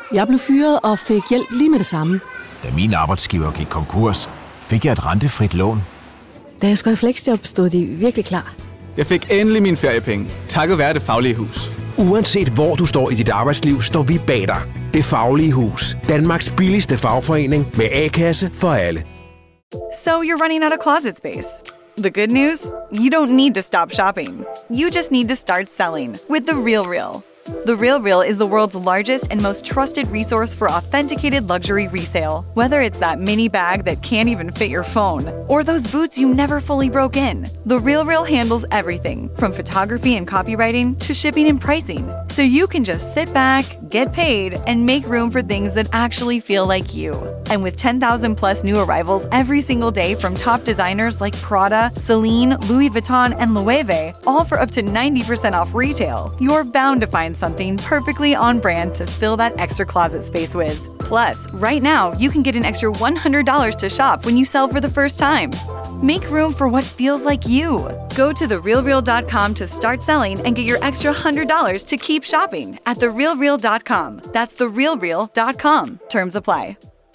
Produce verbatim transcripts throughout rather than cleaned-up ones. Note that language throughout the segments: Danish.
Jeg blev fyret og fik hjælp lige med det samme. Da min arbejdsgiver gik konkurs, fik jeg et rentefrit lån. Da jeg skulle i fleksjob, stod de virkelig klar. Jeg fik endelig mine feriepenge, takket være Det Faglige Hus. Uanset hvor du står i dit arbejdsliv, står vi bag dig. Det Faglige Hus. Danmarks billigste fagforening med A-kasse for alle. So you're running out of closet space. The good news? You don't need to stop shopping. You just need to start selling with The RealReal. The RealReal is the world's largest and most trusted resource for authenticated luxury resale. Whether it's that mini bag that can't even fit your phone, or those boots you never fully broke in, The RealReal handles everything from photography and copywriting to shipping and pricing. So you can just sit back, get paid, and make room for things that actually feel like you. And with ten thousand plus new arrivals every single day from top designers like Prada, Celine, Louis Vuitton, and Loewe, all for up to ninety percent off retail, you're bound to find something perfectly on brand to fill that extra closet space with. Plus, right now, you can get an extra one hundred dollars to shop when you sell for the first time. Make room for what feels like you. Go to the real real dot com to start selling and get your extra one hundred dollars to keep shopping at the real real dot com. That's the real real dot com. Terms apply.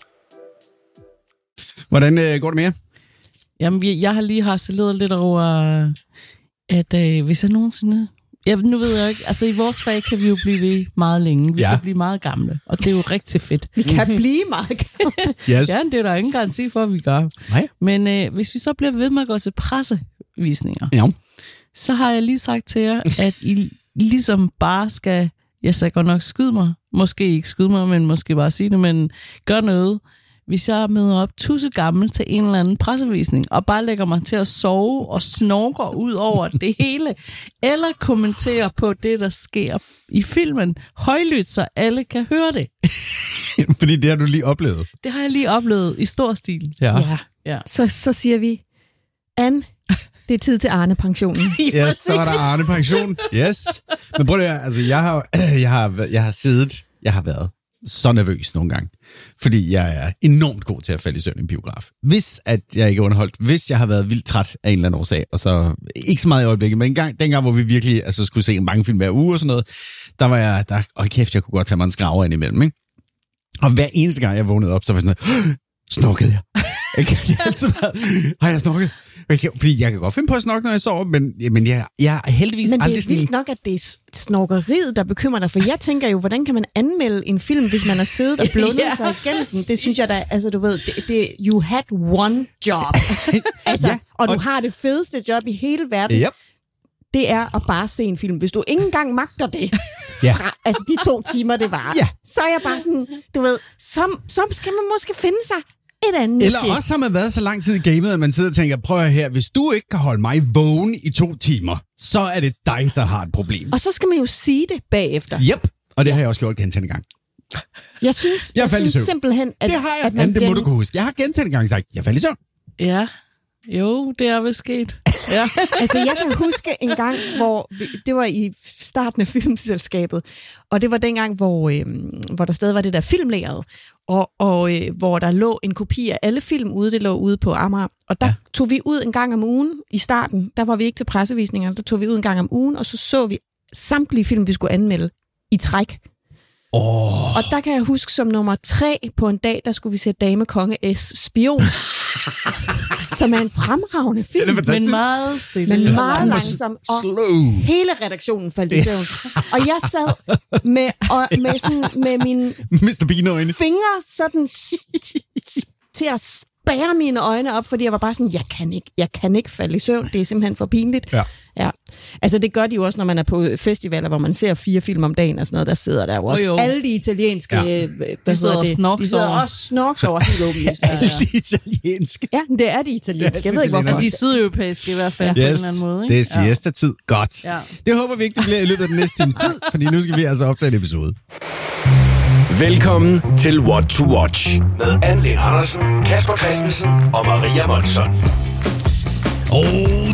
Hvordan øh, går det med jer? Jamen, jeg har lige harceleret lidt over, at øh, hvis jeg nogensinde... Ja, nu ved jeg ikke, altså i vores fag kan vi jo blive ved meget længe. Vi ja. kan blive meget gamle, og det er jo rigtig fedt. Vi kan blive meget gamle. Yes. Ja, det er der ingen garanti for, at vi gør. Nej. Men øh, hvis vi så bliver ved med at gå til pressevisninger, ja. så har jeg lige sagt til jer, at I ligesom bare skal, jeg skal godt nok skyde mig, måske ikke skyde mig, men måske bare sige det, men gør noget, hvis jeg møder op tusse gammel til en eller anden pressevisning, og bare lægger mig til at sove og snorker ud over det hele, eller kommenterer på det, der sker i filmen, højlydt, så alle kan høre det. Fordi det har du lige oplevet. Det har jeg lige oplevet i stor stil. Ja. ja. ja. Så, så siger vi, Anne, det er tid til Arne-pensionen. Ja, yes, så er der Arne-pension. Yes. Men prøv at høre, altså jeg har, jeg har, jeg har siddet, jeg har været så nervøs nogle gange, fordi jeg er enormt god til at falde i søvn i en biograf. Hvis at jeg ikke er underholdt, hvis jeg har været vildt træt af en eller anden årsag, og så ikke så meget i øjeblikket, men en gang, dengang, hvor vi virkelig altså, skulle se mange film hver uge og sådan noget, der var jeg, der, åh kæft, jeg kunne godt tage mig en skraver ind imellem, ikke? Og hver eneste gang, jeg vågnede op, så var jeg sådan, snorkede jeg. Jeg har altid været, har jeg snorket? Fordi jeg kan godt finde på at snorke, når jeg sover, men, men jeg, jeg er heldigvis aldrig sådan... Men det er vildt nok, at det er snorkeriet, der bekymrer dig, for jeg tænker jo, hvordan kan man anmelde en film, hvis man har siddet og blundet ja. sig igennem den? Det synes jeg da, altså du ved, det, det, you had one job. altså, ja, og, og du har det fedeste job i hele verden. Yep. Det er at bare se en film. Hvis du ikke engang magter det, ja. fra, altså de to timer, det var, ja. så er jeg bare sådan, du ved, så, så skal man måske finde sig et andet. Eller også har man været så lang tid i gamet, at man sidder og tænker, prøv her, hvis du ikke kan holde mig vågen i to timer, så er det dig, der har et problem. Og så skal man jo sige det bagefter. Yep, og det har jeg også gjort gentagende gang. Jeg synes, jeg, jeg synes simpelthen, at... Det har jeg, at man det må du kunne huske. Jeg har gentagende gang sagt, jeg faldt i søvn. Ja, jo, det er vel sket. Ja. Altså, jeg kan huske en gang, hvor vi, det var i starten af filmselskabet, og det var dengang, hvor, øh, hvor der stadig var det der filmlæret, og, og øh, hvor der lå en kopi af alle film ude, det lå ude på Amager, og der ja. tog vi ud en gang om ugen i starten, der var vi ikke til pressevisninger, der tog vi ud en gang om ugen, og så så vi samtlige film, vi skulle anmelde i træk. Oh. Og der kan jeg huske, som nummer tre på en dag, der skulle vi se Dame Konge S. Spion. Som er en fremragende film. Men meget stille. Men meget langsom. Og slow. Hele redaktionen faldt i søvn. Og jeg sad med, og med, sådan, med mine mister Bean-øjne. Fingre sådan til at spærre mine øjne op, fordi jeg var bare sådan, jeg kan ikke, jeg kan ikke falde i søvn. Det er simpelthen for pinligt. Ja. Ja. Altså det gør de jo også, når man er på festivaler, hvor man ser fire film om dagen og sådan noget, der sidder der jo også. Oh, jo. Alle de italienske... Ja. De sidder og snorks over. De sidder også snorks over helt åbenlyst. Alle de italienske. Ja, det er de italienske. Jeg ved ikke, hvorfor. De sydeuropæiske i hvert fald, ja. På yes. en eller anden måde. Ikke? Det er siesta-tid. Godt. Ja. Det håber vi ikke, det bliver i løbet af den næste times tid, fordi nu skal vi altså optage en episode. Velkommen til What to Watch med Anne Lene Andersen, Kasper Christensen og Maria Monson. Åh, oh, det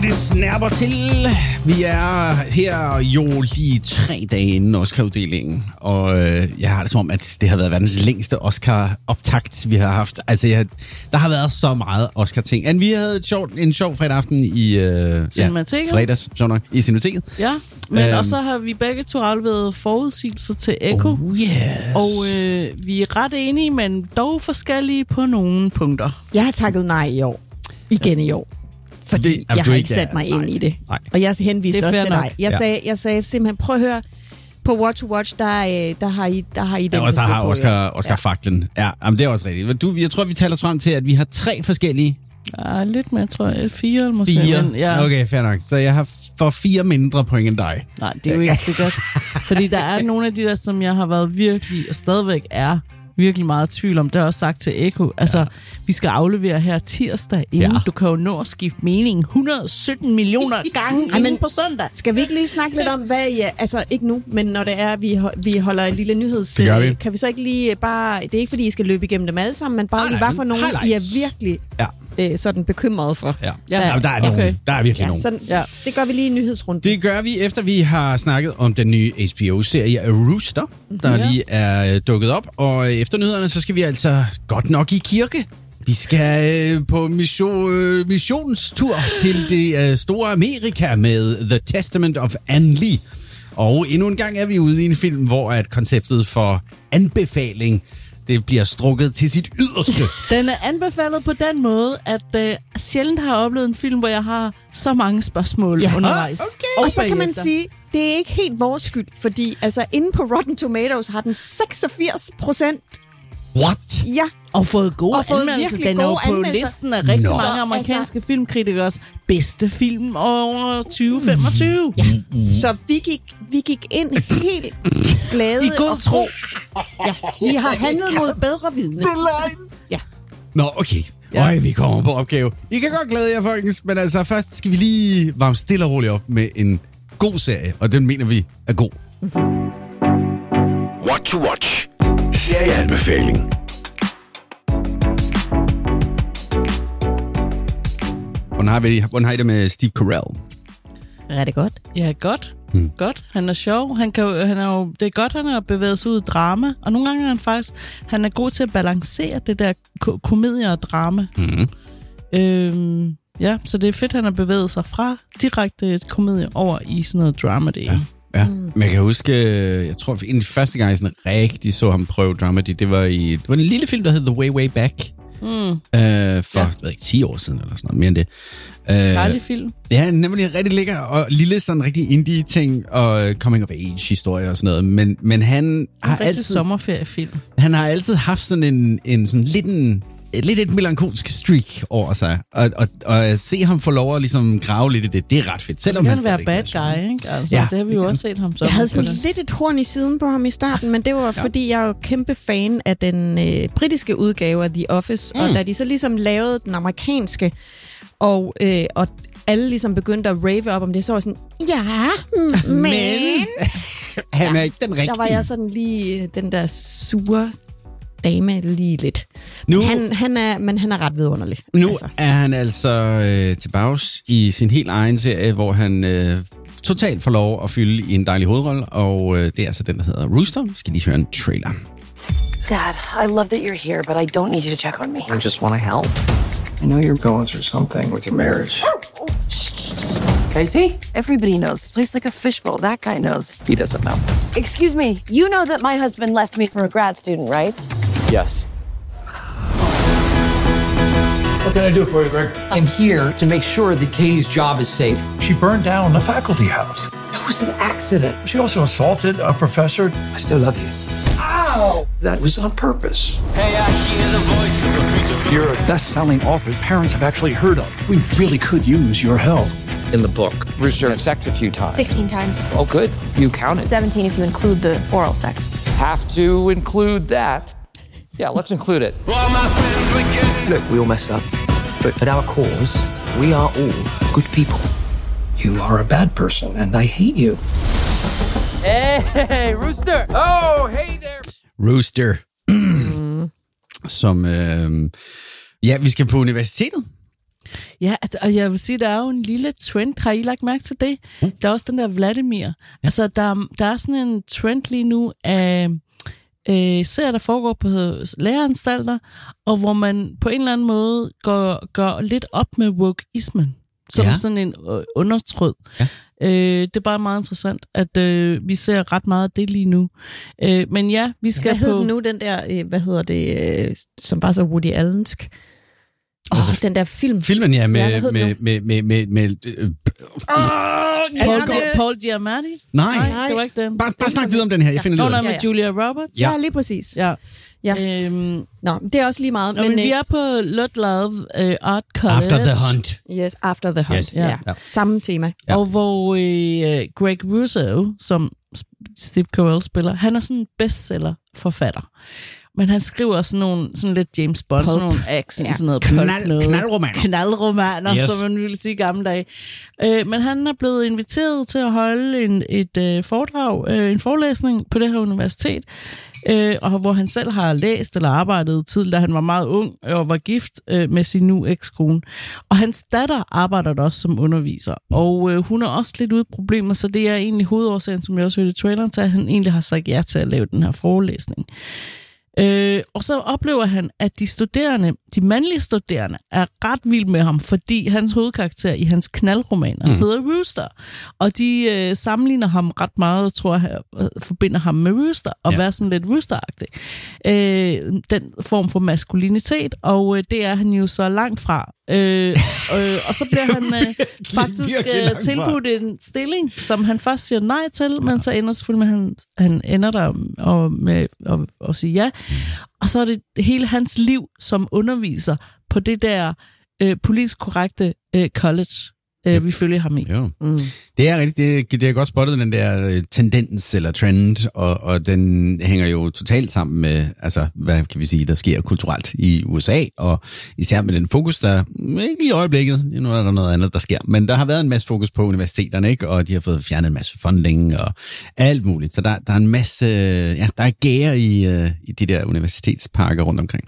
Det snapper til. Vi er her jo lige tre dage inden Oscar-uddelingen, og øh, jeg har det som om, at det har været verdens længste Oscar-optakt, vi har haft. Altså, jeg, der har været så meget Oscar-ting. And vi havde et sjovt, en sjov fredag aften i øh, ja, fredags, sjov nok, i Cinemateket. Ja, men Øhm. og så har vi begge to afleveret forudsigelser til Echo. Oh, yes. Og øh, vi er ret enige, men dog forskellige på nogle punkter. Jeg har takket nej i år. Igen i år. Fordi Det- det, jamen, jeg du har er ikke ikke sat der. mig ind Nej. i det. Nej. Og jeg henviste Det er også fair til nok. dig. Jeg, Ja. sagde, jeg sagde simpelthen, prøv at høre, på Watch to Watch, der, øh, der har I, der har I den. Ja, også der der har skal på, Oscar, ja. Oscar-faklen. Ja, jamen, det er også rigtigt. Du, jeg tror, vi taler os frem til, at vi har tre forskellige. Ja, lidt mere, tror jeg. Fire eller måske. Fire. Men, ja. Okay, fair nok. Så jeg har for fire mindre point end dig. Nej, det er jo ikke sikkert. Fordi der er nogle af de der, som jeg har været virkelig, og stadigvæk er virkelig meget tvivl om. Det har jeg også sagt til Echo. Altså, ja. vi skal aflevere her tirsdag, inden Ja. du kan jo nå at skifte mening et hundrede og sytten millioner gange Ej, men- inden på søndag. Skal vi ikke lige snakke lidt om, hvad I er, altså ikke nu, men når det er, vi, ho- vi holder en lille nyheds... Det gør vi. øh, Kan vi så ikke lige bare... Det er ikke, fordi I skal løbe igennem dem alle sammen, men bare Nej, lige, nej, hvad for men nogen, I highlights. er virkelig Ja. øh, sådan bekymrede for. Ja, Ja. ja. Jamen, der er nogen. Okay. Der er virkelig Ja, nogen. sådan, ja. Det gør vi lige i nyhedsrunden. Det gør vi, efter vi har snakket om den nye H B O-serie Rooster, der Ja. lige er øh, dukket op. Og efter nyhederne, så skal vi altså godt nok i kirke. Vi skal øh, på mission, øh, missionstur til det øh, store Amerika med The Testament of Anne Lee. Og endnu en gang er vi ude i en film, hvor at konceptet for anbefaling, det bliver strukket til sit yderste. Den er anbefalet på den måde, at øh, sjældent har jeg oplevet en film, hvor jeg har så mange spørgsmål Ja. undervejs. Ah, okay. Og så kan man bagefter. sige, det er ikke helt vores skyld, fordi altså inde på Rotten Tomatoes har den seksogfirs procent. What? Ja, Og fået gode Og fået anmeldelser. virkelig Den er jo gode på anmeldelser. listen af rigtig Nå. mange Så, amerikanske altså- filmkritikers bedste film over tyve femogtyve. ja. Så vi gik, vi gik ind helt glade I god og tro. Ja, I har handlet mod bedre vidne. Det er løgn. Ja. Nå, okay. Ja. Øj, vi kommer på opgave. I kan godt glæde jer, folkens, men altså først skal vi lige varme stille og roligt op med en god serie, og den mener vi er god. What to watch. Serieanbefaling. Hvordan har, vi, hvordan har I det med Steve Carell? Er det godt? Ja, godt. Mm. Godt. Han er sjov. Han kan, jo- han er jo, det er godt, han har bevæget sig ud i drama. Og nogle gange er han faktisk han er god til at balancere det der ko- komedie og drama. Mm. Øhm, ja, så det er fedt, han har bevæget sig fra direkte komedie over i sådan noget dramedy. Ja. Ja, mm. men jeg kan huske, jeg tror, en af de første gange, jeg sådan rigtig så ham prøve dramedy, det var i det var en lille film, der hed The Way, Way Back. Mm. Øh, for, ja. jeg ved ikke, ti år siden eller sådan noget, mere end det. Øh, Dejlig film. Ja, nemlig rigtig lækker og lille sådan rigtig indie-ting og coming of age-historie og sådan noget. Men, men han har En rigtig altid... sommerferiefilm. Han har altid haft sådan en, en sådan lidt en, lidt et melankolsk streak over sig. Og, og, og at se ham få lov at ligesom grave lidt i det, det er ret fedt. Så Selvom skal han han være stadigvæk bad er sjov. guy, ikke? Altså, Ja, det har vi jo også set ham som. Jeg havde på sådan det. lidt et horn i siden på ham i starten, men det var ja. fordi, jeg er jo kæmpe fan af den øh, britiske udgave af The Office, mm. og da de så ligesom lavede den amerikanske, og, øh, og alle ligesom begyndte at rave op om det, så var jeg sådan, ja, mm, men... Han er ikke den rigtige. Der var jeg sådan lige øh, den der sure dame lige lidt. Nu- Men han, han, er, men han er ret vidunderlig. Nu altså. er han altså øh, tilbage i sin helt egen serie, hvor han øh, totalt får lov at fylde i en dejlig hovedrolle, og øh, det er altså den, der hedder Rooster. Vi skal lige høre en trailer. Dad, I love that you're here, but I don't need you to check on me. I just want to help. I know you're going through something with your marriage. Casey? Everybody knows. This place like a fishbowl. That guy knows. He doesn't know. Excuse me, you know that my husband left me for a grad student, right? Yes. What can I do for you, Greg? I'm here to make sure that Katie's job is safe. She burned down the faculty house. It was an accident. She also assaulted a professor. I still love you. Ow! That was on purpose. Hey, I hear the voice of a creature from... You're a best-selling author parents have actually heard of. We really could use your help. In the book, Rooster had sex a few times. sixteen times. Oh, good. You counted. seventeen if you include the oral sex. Have to include that. Yeah, let's include it. All my friends were getting... Look, we all mess up. But at our cause, we are all good people. You are a bad person, and I hate you. Hey, Rooster! Oh, hey there! Rooster. Som, øh, ja, vi skal på universitetet. Ja, altså, og jeg vil sige, der er jo en lille trend. Har I lagt mærke til det? Uh. Der er også den der Vladimir. Ja. Altså, der, der er sådan en trend lige nu af øh, serier, der foregår på læreanstalter, og hvor man på en eller anden måde går, går lidt op med wokeismen, som ja. sådan en øh, undertråd. Ja. Øh, det er bare meget interessant, at øh, vi ser ret meget af det lige nu. Øh, men ja, vi skal hvad på... Hvad hedder nu, den der, øh, hvad hedder det, øh, som bare så Woody Allensk? Åh, oh, altså, den der film. Filmen, ja, med... Ja, med, med, med, med, med øh, oh, Paul, Paul Giamatti? Nej, Nej, det var ikke den. Bare, bare snak videre om den her, jeg finder ja. lidt ud af med ja, ja. Julia Roberts? Ja, ja lige præcis. Ja. Ja. Øhm, Nå, det er også lige meget. Nå, men, men vi er på Ludlow uh, Art College. After the Hunt. Yes, After the Hunt. Yes. Ja. Ja. Samme tema. Ja. Og hvor uh, Greg Russo, som Steve Carell spiller, han er sådan en bestseller-forfatter. Men han skriver sådan nogle sådan lidt James Bond, pulp. Sådan nogle action, ja. Sådan noget Knald, noget. Knaldromaner. Knaldromaner, yes. som man ville sige i gamle dage. Øh, men han er blevet inviteret til at holde en, et øh, foredrag, øh, en forelæsning på det her universitet, øh, og hvor han selv har læst eller arbejdet tid, da han var meget ung og var gift øh, med sin nu ekskone. Og hans datter arbejder der også som underviser, og øh, hun er også lidt ude i problemer, så det er egentlig hovedårsagen, som jeg også hørte i traileren, til at han egentlig har sagt ja til at lave den her forelæsning. Øh, og så oplever han, at de studerende, de mandlige studerende, er ret vilde med ham, fordi hans hovedkarakter i hans knaldromaner mm. hedder Rooster. Og de øh, sammenligner ham ret meget, tror jeg, øh, forbinder ham med Rooster, og ja. Være sådan lidt Rooster-agtig. Øh, den form for maskulinitet, og øh, det er han jo så langt fra. Øh, øh, og så bliver han øh, faktisk øh, tilbudt en stilling, som han først siger nej til, men så ender selvfølgelig med, at han, han ender der og, med at og sige ja. Og så er det hele hans liv som underviser på det der øh, politisk korrekte øh, college, øh, vi følger ham i. Mm. Det er rigtigt, det, det er godt spottet, den der tendens eller trend, og, og den hænger jo totalt sammen med, altså, hvad kan vi sige, der sker kulturelt i U S A, og især med den fokus, der ikke i øjeblikket, nu er der noget andet, der sker, men der har været en masse fokus på universiteterne, ikke? Og de har fået fjernet en masse funding og alt muligt, så der, der er en masse, ja, der er gære i, uh, i de der universitetsparker rundt omkring.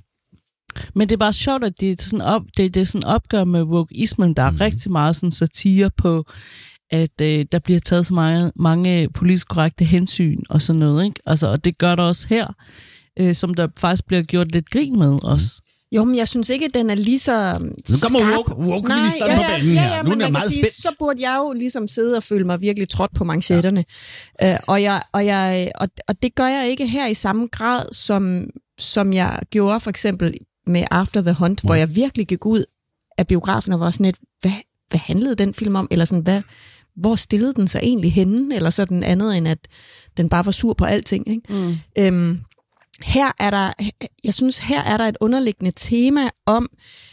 Men det er bare sjovt, at det er sådan op, det, det er sådan opgør med wokeismen. Der er mm. rigtig meget sådan satire på, at øh, der bliver taget så mange, mange politisk korrekte hensyn og sådan noget, ikke? Altså, og det gør der også her, øh, som der faktisk bliver gjort lidt grin med os. Mm. Jo, men jeg synes ikke, at den er lige så nu kommer woke, woke Nej, ja, ja, på banen her. Ja, ja, nu er man meget sige, så burde jeg jo ligesom sidde og føle mig virkelig trådt på manchetterne. Ja. Øh, og, jeg, og, jeg, og, og det gør jeg ikke her i samme grad, som, som jeg gjorde for eksempel med After the Hunt, hvor jeg virkelig gik ud af biografen og var sådan et, hvad, hvad handlede den film om? Eller sådan, hvad, hvor stillede den sig egentlig henne? Eller sådan andet, end at den bare var sur på alting. Ikke? Mm. Øhm, her er der, jeg synes, her er der et underliggende tema om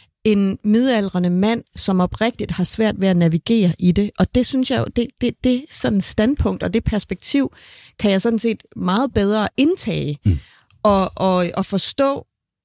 en midaldrende mand, som oprigtigt har svært ved at navigere i det. Og det synes jeg jo, det, det, det sådan standpunkt og det perspektiv, kan jeg sådan set meget bedre indtage mm. og, og, og forstå,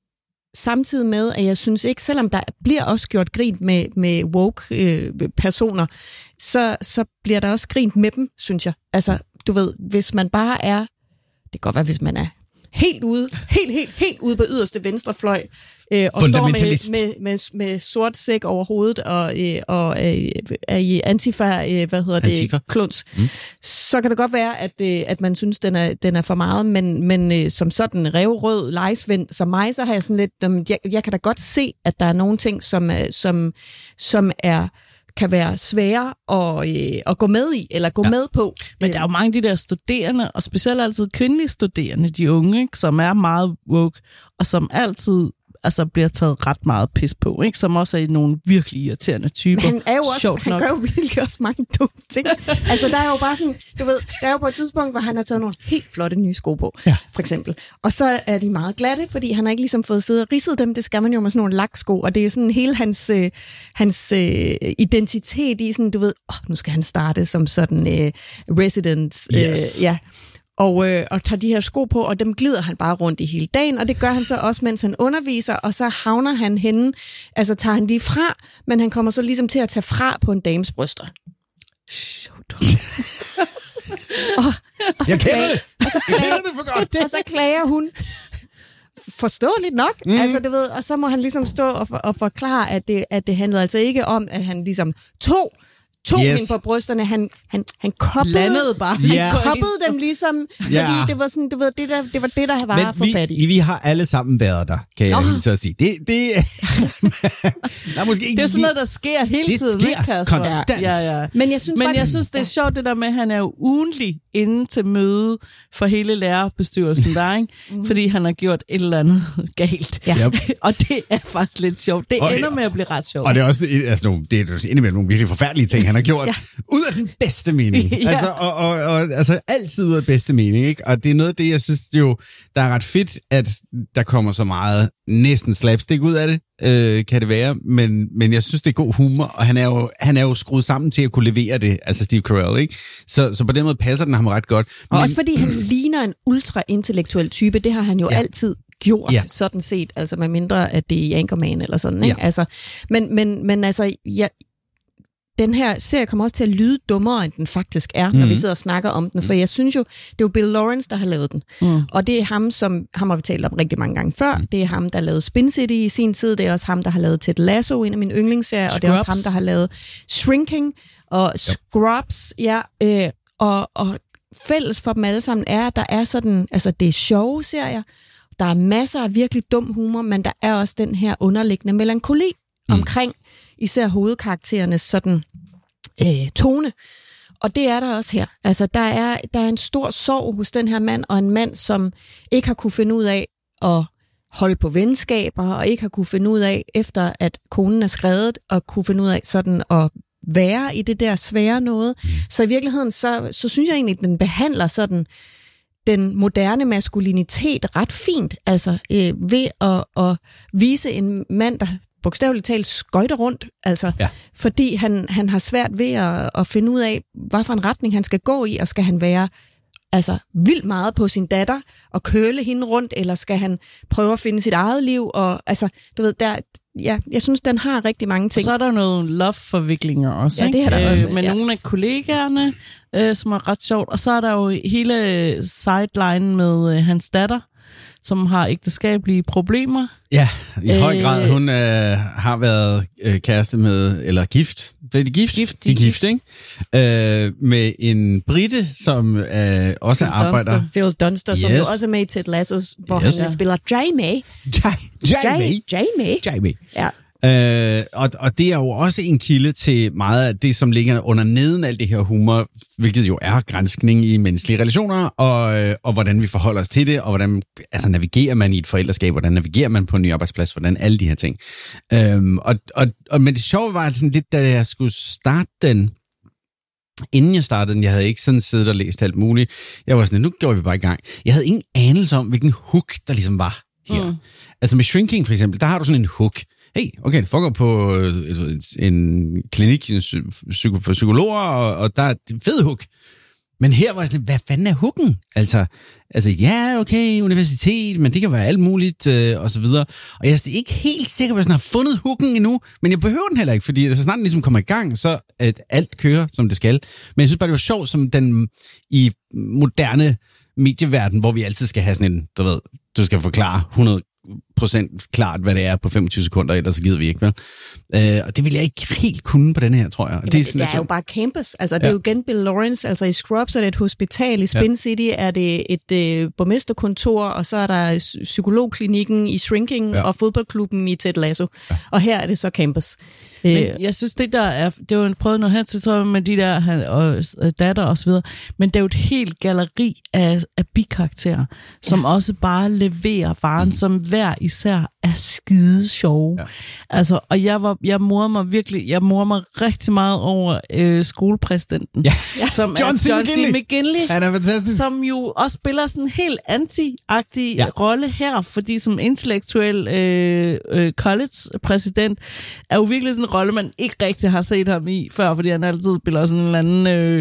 samtidig med, at jeg synes ikke, selvom der bliver også gjort grint med, med woke-personer, øh, så, så bliver der også grint med dem, synes jeg. Altså, du ved, hvis man bare er, det kan godt være, hvis man er helt ude, helt, helt, helt ude på yderste venstrefløj, øh, og står med, med, med, med sort sæk over hovedet, og, øh, og øh, er i antifa, øh, hvad hedder antifa. det, kluns, mm. så kan det godt være, at, øh, at man synes, den er, den er for meget, men, men øh, som sådan røvrød lejesvend som mig, så har jeg sådan lidt, øh, jeg, jeg kan da godt se, at der er nogle ting, som, øh, som, som er kan være svære at, øh, at gå med i, eller gå ja. med på. Men der er jo mange af de der studerende, og specielt altid kvindelige studerende, de unge, ikke, som er meget woke, og som altid altså, bliver taget ret meget pis på, ikke? Som også er nogle virkelig irriterende typer. Men han er jo også, han gør jo virkelig også mange dumme ting. Altså, der er jo bare sådan, du ved, der er jo på et tidspunkt, hvor han har taget nogle helt flotte nye sko på, ja. for eksempel. Og så er de meget glatte, fordi han har ikke ligesom fået siddet og ridset dem. Det skal man jo med sådan nogle laksko, og det er sådan hele hans, øh, hans øh, identitet i sådan, du ved, åh, nu skal han starte som sådan øh, resident. Øh, yes. Ja. Og, øh, og tager de her sko på, og dem glider han bare rundt i hele dagen, og det gør han så også, mens han underviser, og så havner han henne, altså tager han lige fra, men han kommer så ligesom til at tage fra på en dames bryster. og, og, så Jeg kender klager, det! og, så klager, Jeg kender det for godt! og så klager hun forståeligt nok. Mm. Altså, du ved, og så må han ligesom stå og, for, og forklare, at det, at det handlede altså ikke om, at han ligesom tog tog yes. hende på brysterne, han, han, han koppede, bare. Han Yeah. koppede dem ligesom, fordi Yeah. det var sådan, du ved, det, der, det var det, der var for fat i. Vi, vi har alle sammen været der, kan jeg Nå. hilse at sige. Det, det, nej, måske ikke det er sådan noget, der sker hele det tiden. sker ikke, Kasper? konstant. Ja, ja. Men jeg synes, Men faktisk, jeg synes, det er sjovt det der med, at han er jo ugentlig inde til møde for hele lærerbestyrelsen der, ikke? Mm. Fordi han har gjort et eller andet galt. Ja. Yep. Og det er faktisk lidt sjovt. Det Og- ender med at blive ret sjovt. Og det er også altså, nogle, det er indimellem nogle virkelig forfærdelige ting, han har gjort. Ja. Ud af den bedste mening. Ja. Altså, og, og, og, altså altid ud af den bedste mening. Ikke? Og det er noget af det, jeg synes jo, der er ret fedt, at der kommer så meget næsten slapstick ud af det, øh, kan det være. Men, men jeg synes, det er god humor, og han er, jo, han er jo skruet sammen til at kunne levere det, altså Steve Carell, ikke? Så, så på den måde passer den ham ret godt. og Men, også fordi han ligner en ultra-intellektuel type, det har han jo Ja. ja. altid gjort, Ja. ja. sådan set, altså med mindre, at det er i Anchorman eller sådan, ikke? Ja. Altså, men, men, men altså, ja, den her serie kommer også til at lyde dummere, end den faktisk er, mm. når vi sidder og snakker om den, for jeg synes jo, det er jo Bill Lawrence, der har lavet den, mm. og det er ham, som ham har vi talt om rigtig mange gange før, det er ham, der lavede Spin City i sin tid, det er også ham, der har lavet Ted Lasso, en af mine yndlingsserier, og det er også ham, der har lavet Shrinking og Scrubs, ja, øh, og, og fælles for dem alle sammen er, at der er sådan, altså det er sjove serier, der er masser af virkelig dum humor, men der er også den her underliggende melankoli mm. omkring især hovedkarakterernes sådan øh, tone. Og det er der også her. Altså, der er, der er en stor sorg hos den her mand, og en mand, som ikke har kunne finde ud af at holde på venskaber, og ikke har kunne finde ud af, efter at konen er skredet, og kunne finde ud af sådan at være i det der svære noget. Så i virkeligheden, så, så synes jeg egentlig, at den behandler sådan den moderne maskulinitet ret fint, altså øh, ved at, at vise en mand, der bogstaveligt talt skøjter rundt, altså, Ja. fordi han, han har svært ved at, at finde ud af, hvad for en retning han skal gå i, og skal han være altså vildt meget på sin datter og køle hende rundt, eller skal han prøve at finde sit eget liv, og altså, du ved, der, ja, jeg synes, den har rigtig mange ting. Og så er der jo noget love-forviklinger også, Ja, ikke? det er der også, Med ja. nogle af kollegaerne, øh, som er ret sjovt. Og så er der jo hele sideline med øh, hans datter, som har ægteskabelige problemer. ja, i øh, høj Øh, grad. Hun øh, har været øh, kæreste med, eller gift. Blev de gift? Gift, de de er gift, ikke? Øh, med en brite, som øh, også Phil arbejder... Dunster. Phil Dunster, som Yes. jo også er med i Ted Lasso, hvor Yes. han Ja. spiller Jamie. Jamie. Jamie. Jamie. Ja. Øh, og, og det er jo også en kilde til meget af det, som ligger under neden alt det her humor, hvilket jo er granskning i menneskelige relationer, og, øh, og hvordan vi forholder os til det, og hvordan altså, navigerer man i et forældreskab, hvordan navigerer man på en ny arbejdsplads, hvordan alle de her ting. Øhm, og, og, og, men det sjove var sådan lidt, da jeg skulle starte den, inden jeg startede den, jeg havde ikke sådan siddet og læst alt muligt, jeg var sådan, nu går vi bare i gang. Jeg havde ingen anelse om, hvilken hook der ligesom var her. Mm. Altså med Shrinking for eksempel, der har du sådan en hook. Hey, okay, det foregår på øh, en klinik psyko- for psykologer, og, og der er en fed hook. Men her var jeg sådan, hvad fanden er hooken? Altså, altså ja, okay, universitet, men det kan være alt muligt, øh, og så videre. Og jeg er ikke helt sikker på, at jeg sådan har fundet hooken endnu, men jeg behøver den heller ikke, fordi så snart den ligesom kommer i gang, så at alt kører, som det skal. Men jeg synes bare, det var sjovt, som den i moderne medieverden, hvor vi altid skal have sådan en, du ved, du skal forklare hundrede procent klart, hvad det er på femogtyve sekunder, ellers så gider vi ikke, vel? Øh, og det vil jeg ikke helt kunne på den her, tror jeg. Jamen, det er, det, sådan det lidt er jo sådan- bare campus. Altså, det Ja. er jo igen Bill Lawrence. Altså, i Scrubs er det et hospital. I Spin Ja. City er det et øh, borgmesterkontor, og så er der psy- psykologklinikken i Shrinking, Ja. ja. og fodboldklubben i Ted Lasso. Ja. Og her er det så campus. Men Øh, jeg synes, det der er, det var prøvet noget her til, tror jeg, med de der han, og, og datter og så videre, men det er jo et helt galleri af, af bikarakterer, som ja. også bare leverer varen, mm. som hver især er skide sjove. Ja. Altså, og jeg var, jeg morede mig virkelig, jeg morede mig rigtig meget over øh, skolepræsidenten, Ja. som John er C. John C. McGinley. McGinley, Han er fantastisk. som jo også spiller sådan en helt anti-agtig Ja. ja. rolle her, fordi som intellektuel øh, øh, college-præsident er jo virkelig sådan en rolle, man ikke rigtig har set ham i før, fordi han altid spiller sådan en eller anden øh,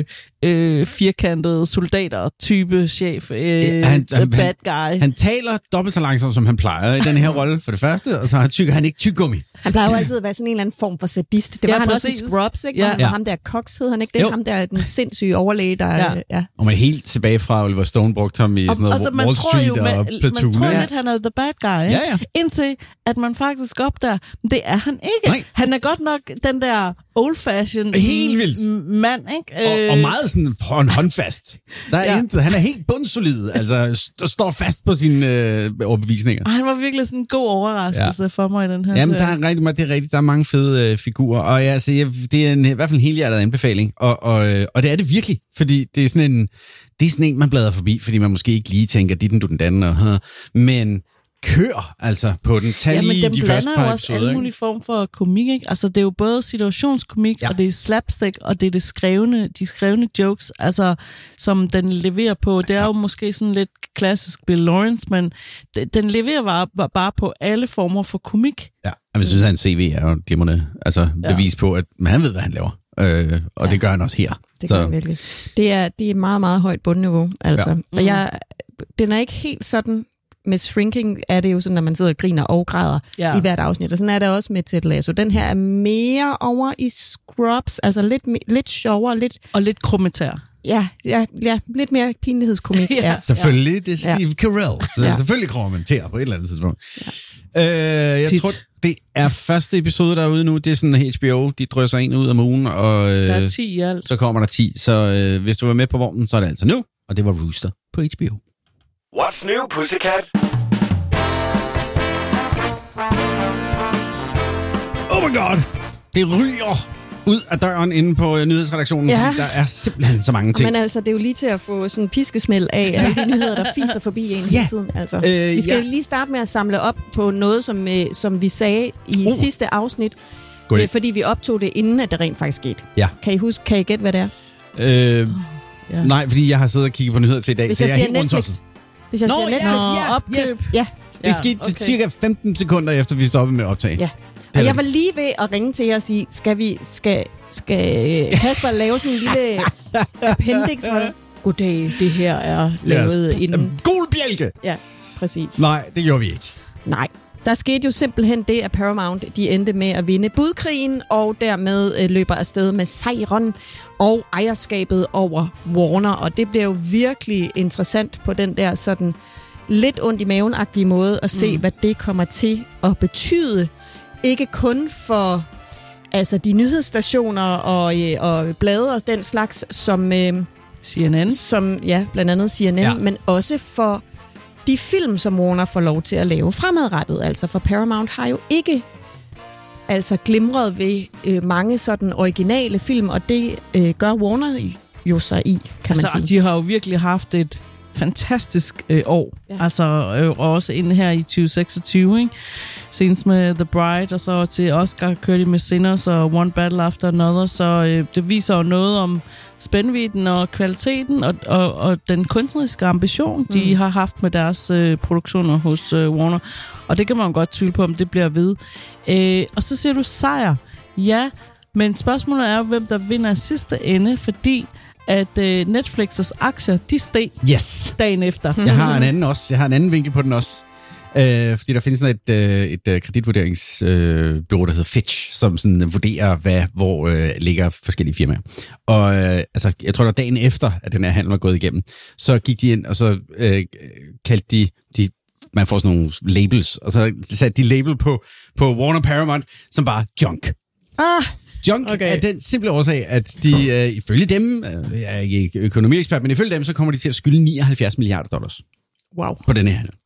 øh, firkantede soldater-type chef. Øh, Ja, han- the han- bad han- guy. Han taler dobbelt så langsomt, som han plejer i den her rolle, for det første, og så har tykker han ikke tyggegummi. Han plejer jo altid at være sådan en eller anden form for sadist. Det var Ja, han præcis. også i Scrubs, ikke? Ja. Ja. Han var Ja. ham der Cox, hed han ikke det? Jo. Ham der den sindssyge overlæge, der... Ja. Ja. ja. Og man er helt tilbage fra Oliver Stone brugte ham i sådan noget så man Wall tror Street jo, man, og Platoon. man tror ikke? lidt, han er the bad guy, ikke? Ja, ja. Indtil at man faktisk opdager, det er han ikke. Nej. Han er godt nok den der old-fashioned Helt vildt. m- mand, ikke? Og, og meget sådan hånd, håndfast. Der er Ja. ja. intet. Han er helt bundsolid, altså st- står fast på sine øh, overbevisninger. Og han var virkelig sådan en god overraskelse ja. for mig i den her Jamen, der serie. er rigtig, meget- det er rigtigt. Der er mange fede øh, figurer. Og ja, altså, jeg, det er en, i hvert fald en helhjertet anbefaling. Og, og, øh, og det er det virkelig, fordi det er sådan en, det er sådan en, man bladrer forbi, fordi man måske ikke lige tænker, dit du den anden, og, huh. men kør altså på den. Tag Ja, men lige den de første blander par jo også episoder. alle ikke? mulige form for komik, ikke? Altså, det er jo både situationskomik, ja. og det er slapstick, og det er det skrevne, de skrevne jokes, altså, som den leverer på. Det er jo måske sådan lidt klassisk Bill Lawrence, men d- den leverer bare, bare på alle former for komik. Ja, jeg synes, at en C V er jo glimrende. Altså, Ja. bevis på, at han ved, hvad han laver. Øh, og ja. det gør han også her. Det gør han virkelig. Det er, det er meget, meget højt bundniveau. Altså. Ja. Ja. Og jeg, den er ikke helt sådan... Med Shrinking er det jo sådan, at man sidder og griner og græder Ja. ja. i hvert afsnit. Og sådan er det også med Ted Lasso. Den her er mere over i Scrubs. Altså lidt, me- lidt sjovere. Lidt, Og lidt kommentar. ja, ja, ja, lidt mere pinlighedskomik. Ja. ja. Selvfølgelig, det er Steve Ja. Carell. Så Ja. selvfølgelig kommer man til på et eller andet tidspunkt. Ja. Øh, jeg Tit. tror, det er første episode derude nu. Det er sådan H B O. De drysser en ud om ugen. Og, øh, Der er ti i alt. så kommer der ti. Så øh, hvis du var med på vognen, så er det altså nu. Og det var Rooster på H B O. What's new, Pussycat? Oh my god! Det ryger ud af døren inde på øh, nyhedsredaktionen, Ja. fordi der er simpelthen så mange ting. Men altså, det er jo lige til at få sådan en piskesmæld af alle de nyheder, der fiser forbi en Ja. hele tiden. Altså. Øh, vi skal ja. lige starte med at samle op på noget, som, øh, som vi sagde i Uh. sidste afsnit. God idé. Øh, fordi vi optog det, inden at det rent faktisk skete. Ja. Kan I huske, kan I gætte, hvad det er? Øh, Ja. nej, fordi jeg har siddet og kigget på nyheder til i dag, Hvis så jeg, jeg er siger helt Netflix. rundtosset. Hvis jeg Nå, siger ja, Netflix. ja, opkøb. yes. Ja. Det Ja, skete okay. cirka femten sekunder efter, vi stoppede med at optage. Ja. Og jeg var lige ved at ringe til jer og sige, skal vi, skal, skal Kasper lave sådan en lille appendix? For det? Goddag, det her er lavet Yes. inden. Gul bjælke! Ja, præcis. Nej, det gjorde vi ikke. Nej. Der skete jo simpelthen det, at Paramount de endte med at vinde budkrigen, og dermed øh, løber afsted med sejren og ejerskabet over Warner. Og det bliver jo virkelig interessant på den der sådan lidt ondt i maven-agtige måde at se, mm. hvad det kommer til at betyde. Ikke kun for altså, de nyhedsstationer og, øh, og blade og den slags, som, øh, C N N. som ja, blandt andet C N N, Ja. ja. men også for de film, som Warner får lov til at lave fremadrettet. Altså, for Paramount har jo ikke altså glimret ved øh, mange sådan originale film, og det øh, gør Warner jo sig i, kan man Altså, sige. de har jo virkelig haft et fantastisk øh, år. Ja. Ja. Altså, øh, og også inde her i tyve seksogtyve, ikke? Senest med The Bride, og så til Oscar kørte de med Sinners og One Battle After Another, så øh, det viser jo noget om spændvidden og kvaliteten og, og, og den kunstneriske ambition, de mm. har haft med deres øh, produktioner hos øh, Warner. Og det kan man godt tvivle på, om det bliver ved. Øh, og så siger du sejr. Ja, men spørgsmålet er jo, hvem der vinder i sidste ende, fordi at øh, Netflix's aktier, de steg Yes. dagen efter. Jeg har en anden også. Jeg har en anden vinkel på den også. Øh, fordi der findes sådan et, øh, et øh, kreditvurderingsbyrå, øh, der hedder Fitch, som sådan vurderer, hvad, hvor øh, ligger forskellige firmaer. Og øh, altså, jeg tror, der dagen efter, at den her handel var gået igennem, så gik de ind, og så øh, kaldte de, de, man får sådan nogle labels, og så satte de label på, på Warner Paramount, som bare junk. Ah, Junk okay. er den simple årsag, at de øh, ifølge dem, øh, jeg er ikke økonomiekspert, men ifølge dem, så kommer de til at skylde nioghalvfjerds milliarder dollars wow. på den her handel.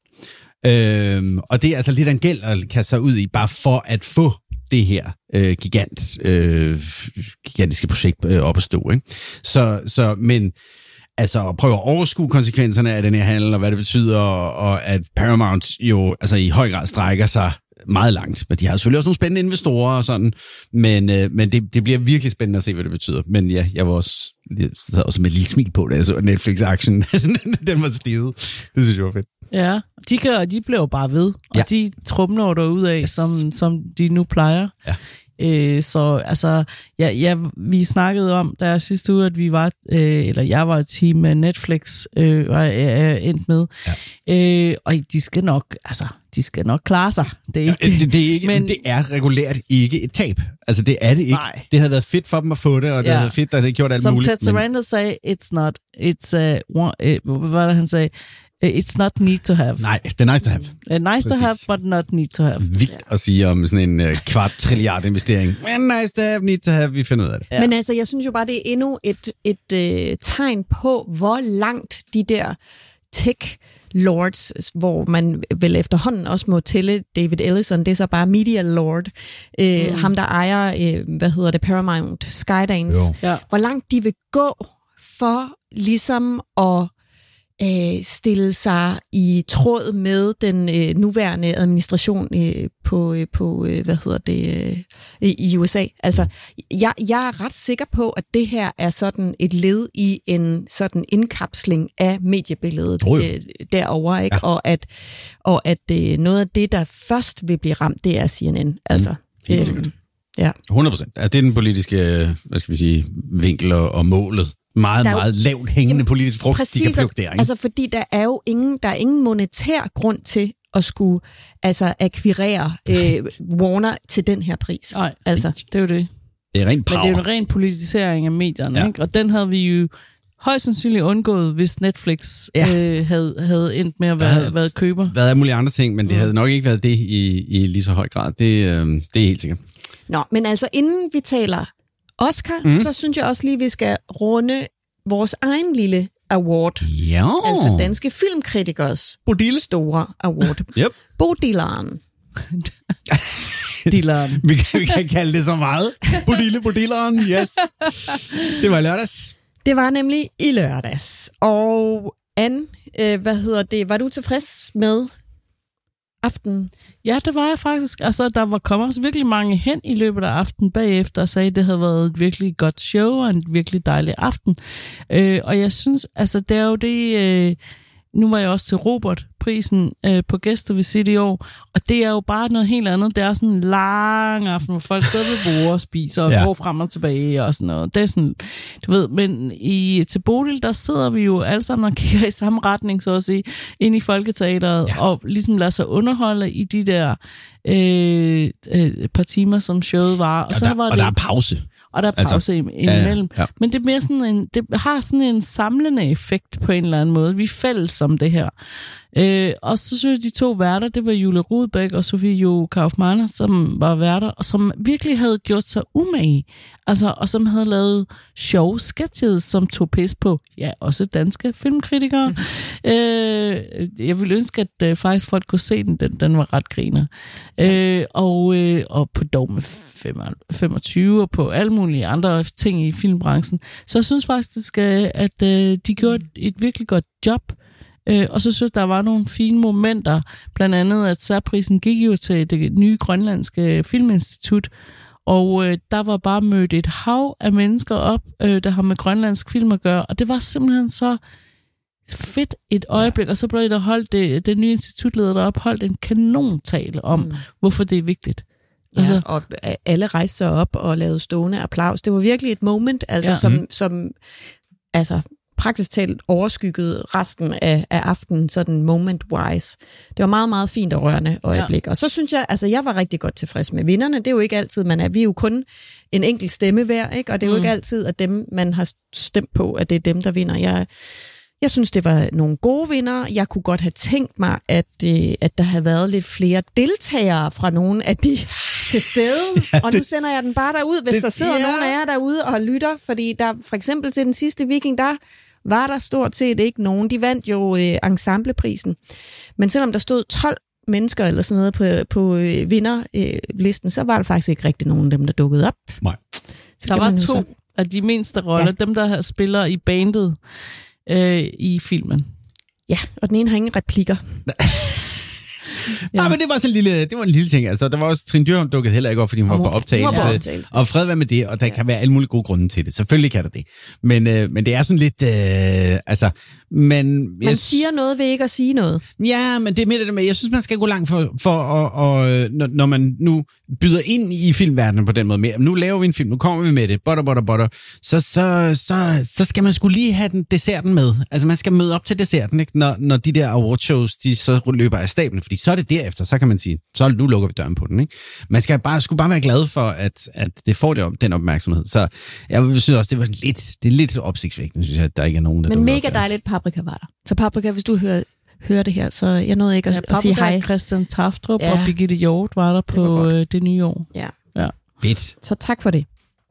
Øhm, og det er altså lidt en gæld at kaste sig ud i, bare for at få det her øh, gigant, øh, gigantiske projekt øh, op at stå. Ikke? Så, så, men altså at prøve at overskue konsekvenserne af den her handel, og hvad det betyder, og, og at Paramount jo altså i høj grad strækker sig meget langt. Men de har selvfølgelig også nogle spændende investorer og sådan, men, øh, men det, det bliver virkelig spændende at se, hvad det betyder. Men ja, jeg var også, jeg sad også med et lille smil på det, altså Netflix-aktien, den var steget. Det synes jeg var fedt. Ja, de, kan, de bliver jo bare ved, og Ja. de trumler derud af, Yes. som, som de nu plejer. Ja. Øh, så altså, ja, ja, vi snakkede om der sidste uge, at vi var, øh, eller jeg var et team med Netflix, øh, var jeg endt med. Ja. Øh, og de skal nok, altså, de skal nok klare sig. Det er ikke, ja, det, det, er ikke men, det er regulært ikke et tab. Altså, det er det ikke. Nej. Det havde været fedt for dem at få det, og det ja. havde været fedt, og det havde gjort alt Som muligt. Ted Sarandon men... sagde, it's not, it's, uh, one, uh, hvad var det, han sagde? It's not need to have. Nej, det er nice to have. Uh, nice Præcis. to have, but not need to have. Vildt ja. at sige om sådan en uh, kvart trilliard investering. Men nice to have, need to have, vi finder ud af det. Ja. Men altså, jeg synes jo bare, det er endnu et, et, et uh, tegn på, hvor langt de der tech lords, hvor man vel efterhånden også må tælle David Ellison, det er så bare media lord, øh, mm. ham der ejer, øh, hvad hedder det, Paramount, Skydance, ja. hvor langt de vil gå for ligesom at øh, stille sig i tråd med den øh, nuværende administration øh, på, øh, på øh, hvad hedder det, øh, i U S A. Altså, jeg, jeg er ret sikker på, at det her er sådan et led i en sådan indkapsling af mediebilledet øh, derovre, ikke? Ja. Og at, og at øh, noget af det, der først vil blive ramt, det er C N N. Altså, mm, øh, ja. hundrede procent. Altså, det er den politiske, hvad skal vi sige, vinkel og, og målet. Meget, der meget jo, lavt hængende jamen, politisk frugt, præcis, de kan plukke der, ikke? Altså, fordi der er jo ingen, der er ingen monetær grund til at skulle altså, akvirere øh, Warner til den her pris. Nej, altså. det er jo det. Det er rent power. Men det er jo en ren politisering af medierne, ja. ikke? Og den havde vi jo højst sandsynligt undgået, hvis Netflix ja. øh, havde, havde endt med at være, havde været køber. Der er mulige andre ting, men det mm. havde nok ikke været det i, i lige så høj grad. Det, øh, det er helt sikkert. Nå, men altså inden vi taler Oscar, mm. så synes jeg også lige, vi skal runde vores egen lille award. Ja. Altså Danske Filmkritikers Bodil. store award. Yep. Bodileren. Dileren. vi, kan, vi kan kalde det så meget. Bodille, Bodileren, yes. Det var lørdags. Det var nemlig i lørdags. Og Anne, øh, hvad hedder det, var du tilfreds med aftenen? Ja, det var jeg faktisk. Altså, der var kommet også virkelig mange hen i løbet af aftenen bagefter og sagde, at det havde været et virkelig godt show og en virkelig dejlig aften. Øh, og jeg synes, altså, det er jo det... Øh, nu var jeg også til Robert-prisen øh, på Gæstevisit i år, og det er jo bare noget helt andet. Det er sådan en lang aften, hvor folk sidder ved bord og spiser og ja. går frem og tilbage og sådan noget. Det er sådan, du ved, men i, til Bodil, der sidder vi jo alle sammen og kigger i samme retning, så at sige, ind i Folketeateret, ja. og ligesom lader sig underholde i de der øh, øh, par timer, som showet var. Og, ja, så der, var og det, der er pause. Og der er pause altså, imellem. Ja, ja. Men det, er mere sådan en, det har sådan en samlende effekt på en eller anden måde. Vi er fælles om det her. Øh, og så synes jeg, de to værter, det var Julie Rudbæk og Sofie Jo Kaufmann, som var værter, og som virkelig havde gjort sig umage. Altså, og som havde lavet sjove sketches, som tog pis på, ja, også danske filmkritikere. Mm. Øh, jeg ville ønske, at øh, faktisk folk kunne se den. Den, den var ret griner. Øh, og, øh, og på Dogme femogtyve og på alle mulige andre ting i filmbranchen. Så jeg synes faktisk, at øh, de gjorde et, et virkelig godt job. Øh, og så synes jeg, der var nogle fine momenter. Blandt andet, at særprisen gik jo til det nye grønlandske filminstitut. Og øh, der var bare mødt et hav af mennesker op, øh, der har med grønlandsk film at gøre. Og det var simpelthen så fedt et øjeblik. Ja. Og så blev der holdt det, den nye institutleder, der opholdt en kanontale om, mm. hvorfor det er vigtigt. Ja, altså, og alle rejste sig op og lavede stående applaus. Det var virkelig et moment, altså, ja. som, som altså, praktisk talt overskyggede resten af, af aftenen, sådan moment-wise. Det var meget, meget fint og rørende øjeblik. Ja. Og så synes jeg, altså jeg var rigtig godt tilfreds med vinderne. Det er jo ikke altid, man er. Vi er jo kun en enkelt stemme hver, ikke? Og det er jo mm. ikke altid, at dem, man har stemt på, at det er dem, der vinder. Jeg Jeg synes, det var nogle gode vinder. Jeg kunne godt have tænkt mig, at, øh, at der havde været lidt flere deltagere fra nogle af de til stede. Ja, og nu sender jeg den bare derud, hvis det, der sidder ja. nogen af jer derude og lytter. Fordi der for eksempel til den sidste Viking, der var der stort set ikke nogen. De vandt jo øh, ensembleprisen. Men selvom der stod tolv mennesker eller sådan noget på, på øh, vinderlisten, øh, så var der faktisk ikke rigtig nogen af dem, der dukkede op. Nej. Der var to så... af de mindste roller, ja. dem der spiller i bandet øh, i filmen. Ja, og den ene har ingen replikker. Ja. Nej, men det var sådan en lille, det var en lille ting. Altså, der var også Trine Dyrholm dukkede heller ikke op, fordi hun var på optagelse. Var på optagelse. Og fred være med det, og der ja. kan være alle mulige gode grunde til det. Selvfølgelig kan der det. Men, øh, men det er sådan lidt, øh, altså... Men, man jeg, siger noget ved ikke at sige noget. Ja, men det er med det med, jeg synes, man skal gå langt for, for at, og, når, når man nu byder ind i filmverdenen på den måde med, nu laver vi en film, nu kommer vi med det, butter, butter, butter, så, så, så, så skal man skulle lige have den desserten med. Altså, man skal møde op til desserten, ikke? Når, når de der awardshows, de så løber af stablen, fordi så er det derefter, så kan man sige, så nu lukker vi døren på den, ikke? Man skal bare, skulle bare være glad for, at, at det får det, den opmærksomhed. Så jeg synes også, det var lidt, det er lidt opsigtsvækkende, synes jeg, at der ikke er nogen, der men mega dejligt Paprika var der. Så Paprika, hvis du hører, hører det her, så jeg nåede ikke at, ja, at sige hej. Christian Taftrup ja. og Birgitte Hjort var der på det, øh, det nye år. Ja. ja. Fedt. Så tak for det.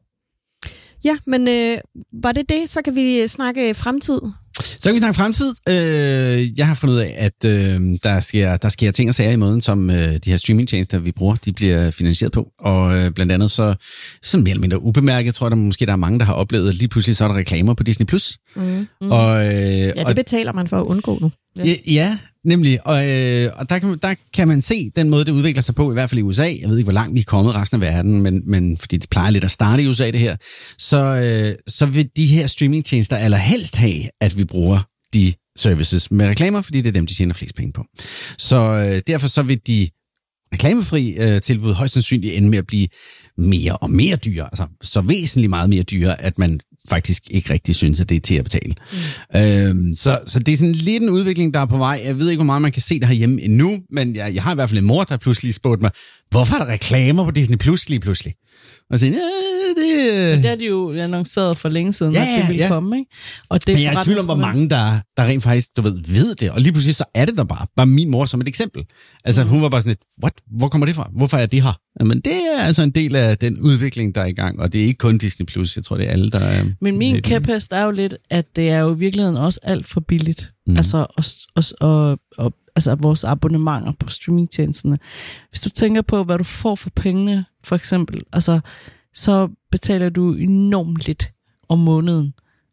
Ja, men øh, var det det? Så kan vi snakke fremtid. Så kan vi snakke fremtid. Øh, jeg har fundet ud af, at øh, der, sker, der sker ting og sager i måden, som øh, de her streamingtjenester, vi bruger, de bliver finansieret på. Og øh, blandt andet så, sådan mere eller mindre ubemærket, tror jeg, der måske der er mange, der har oplevet, at lige pludselig så er der reklamer på Disney plus. Mm. Og, øh, ja, det betaler man for at undgå nu. Ja, ja nemlig. Og, øh, og der, kan, der kan man se den måde, det udvikler sig på, i hvert fald i U S A. Jeg ved ikke, hvor langt vi er kommet resten af verden, men, men fordi det plejer lidt at starte i U S A, det her. Så, øh, så vil de her streamingtjenester allerhelst have, at vi bruger de services med reklamer, fordi det er dem, de tjener flest penge på. Så øh, derfor så vil de reklamefri øh, tilbud højst sandsynligt ende med at blive mere og mere dyre, altså så væsentligt meget mere dyre, at man faktisk ikke rigtig synes, at det er til at betale. Mm. Øhm, så, så det er sådan lidt en udvikling, der er på vej. Jeg ved ikke, hvor meget man kan se det herhjemme endnu, men jeg, jeg har i hvert fald en mor, der pludselig spurgte mig, hvorfor er der reklamer på Disney Plus lige pludselig? Og så ja, det... det er de jo annonceret for længe siden, ja, at det ville ja. komme, ikke? Og det men jeg er i tvivl om, hvor mange, der, der rent faktisk, du ved, ved det, og lige pludselig så er det der bare. Bare min mor som et eksempel. Altså, mm. hun var bare sådan et, what? Hvor kommer det fra? Hvorfor er det her? Men det er altså en del af den udvikling, der er i gang, og det er ikke kun Disney plus. Jeg tror, det er alle, der er... Men min kæphest er jo lidt, at det er jo i virkeligheden også alt for billigt. Mm. Altså, og, og, og, og, altså vores abonnementer på streamingtjenesterne. Hvis du tænker på, hvad du får for pengene, for eksempel, altså, så betaler du enormt lidt om måneden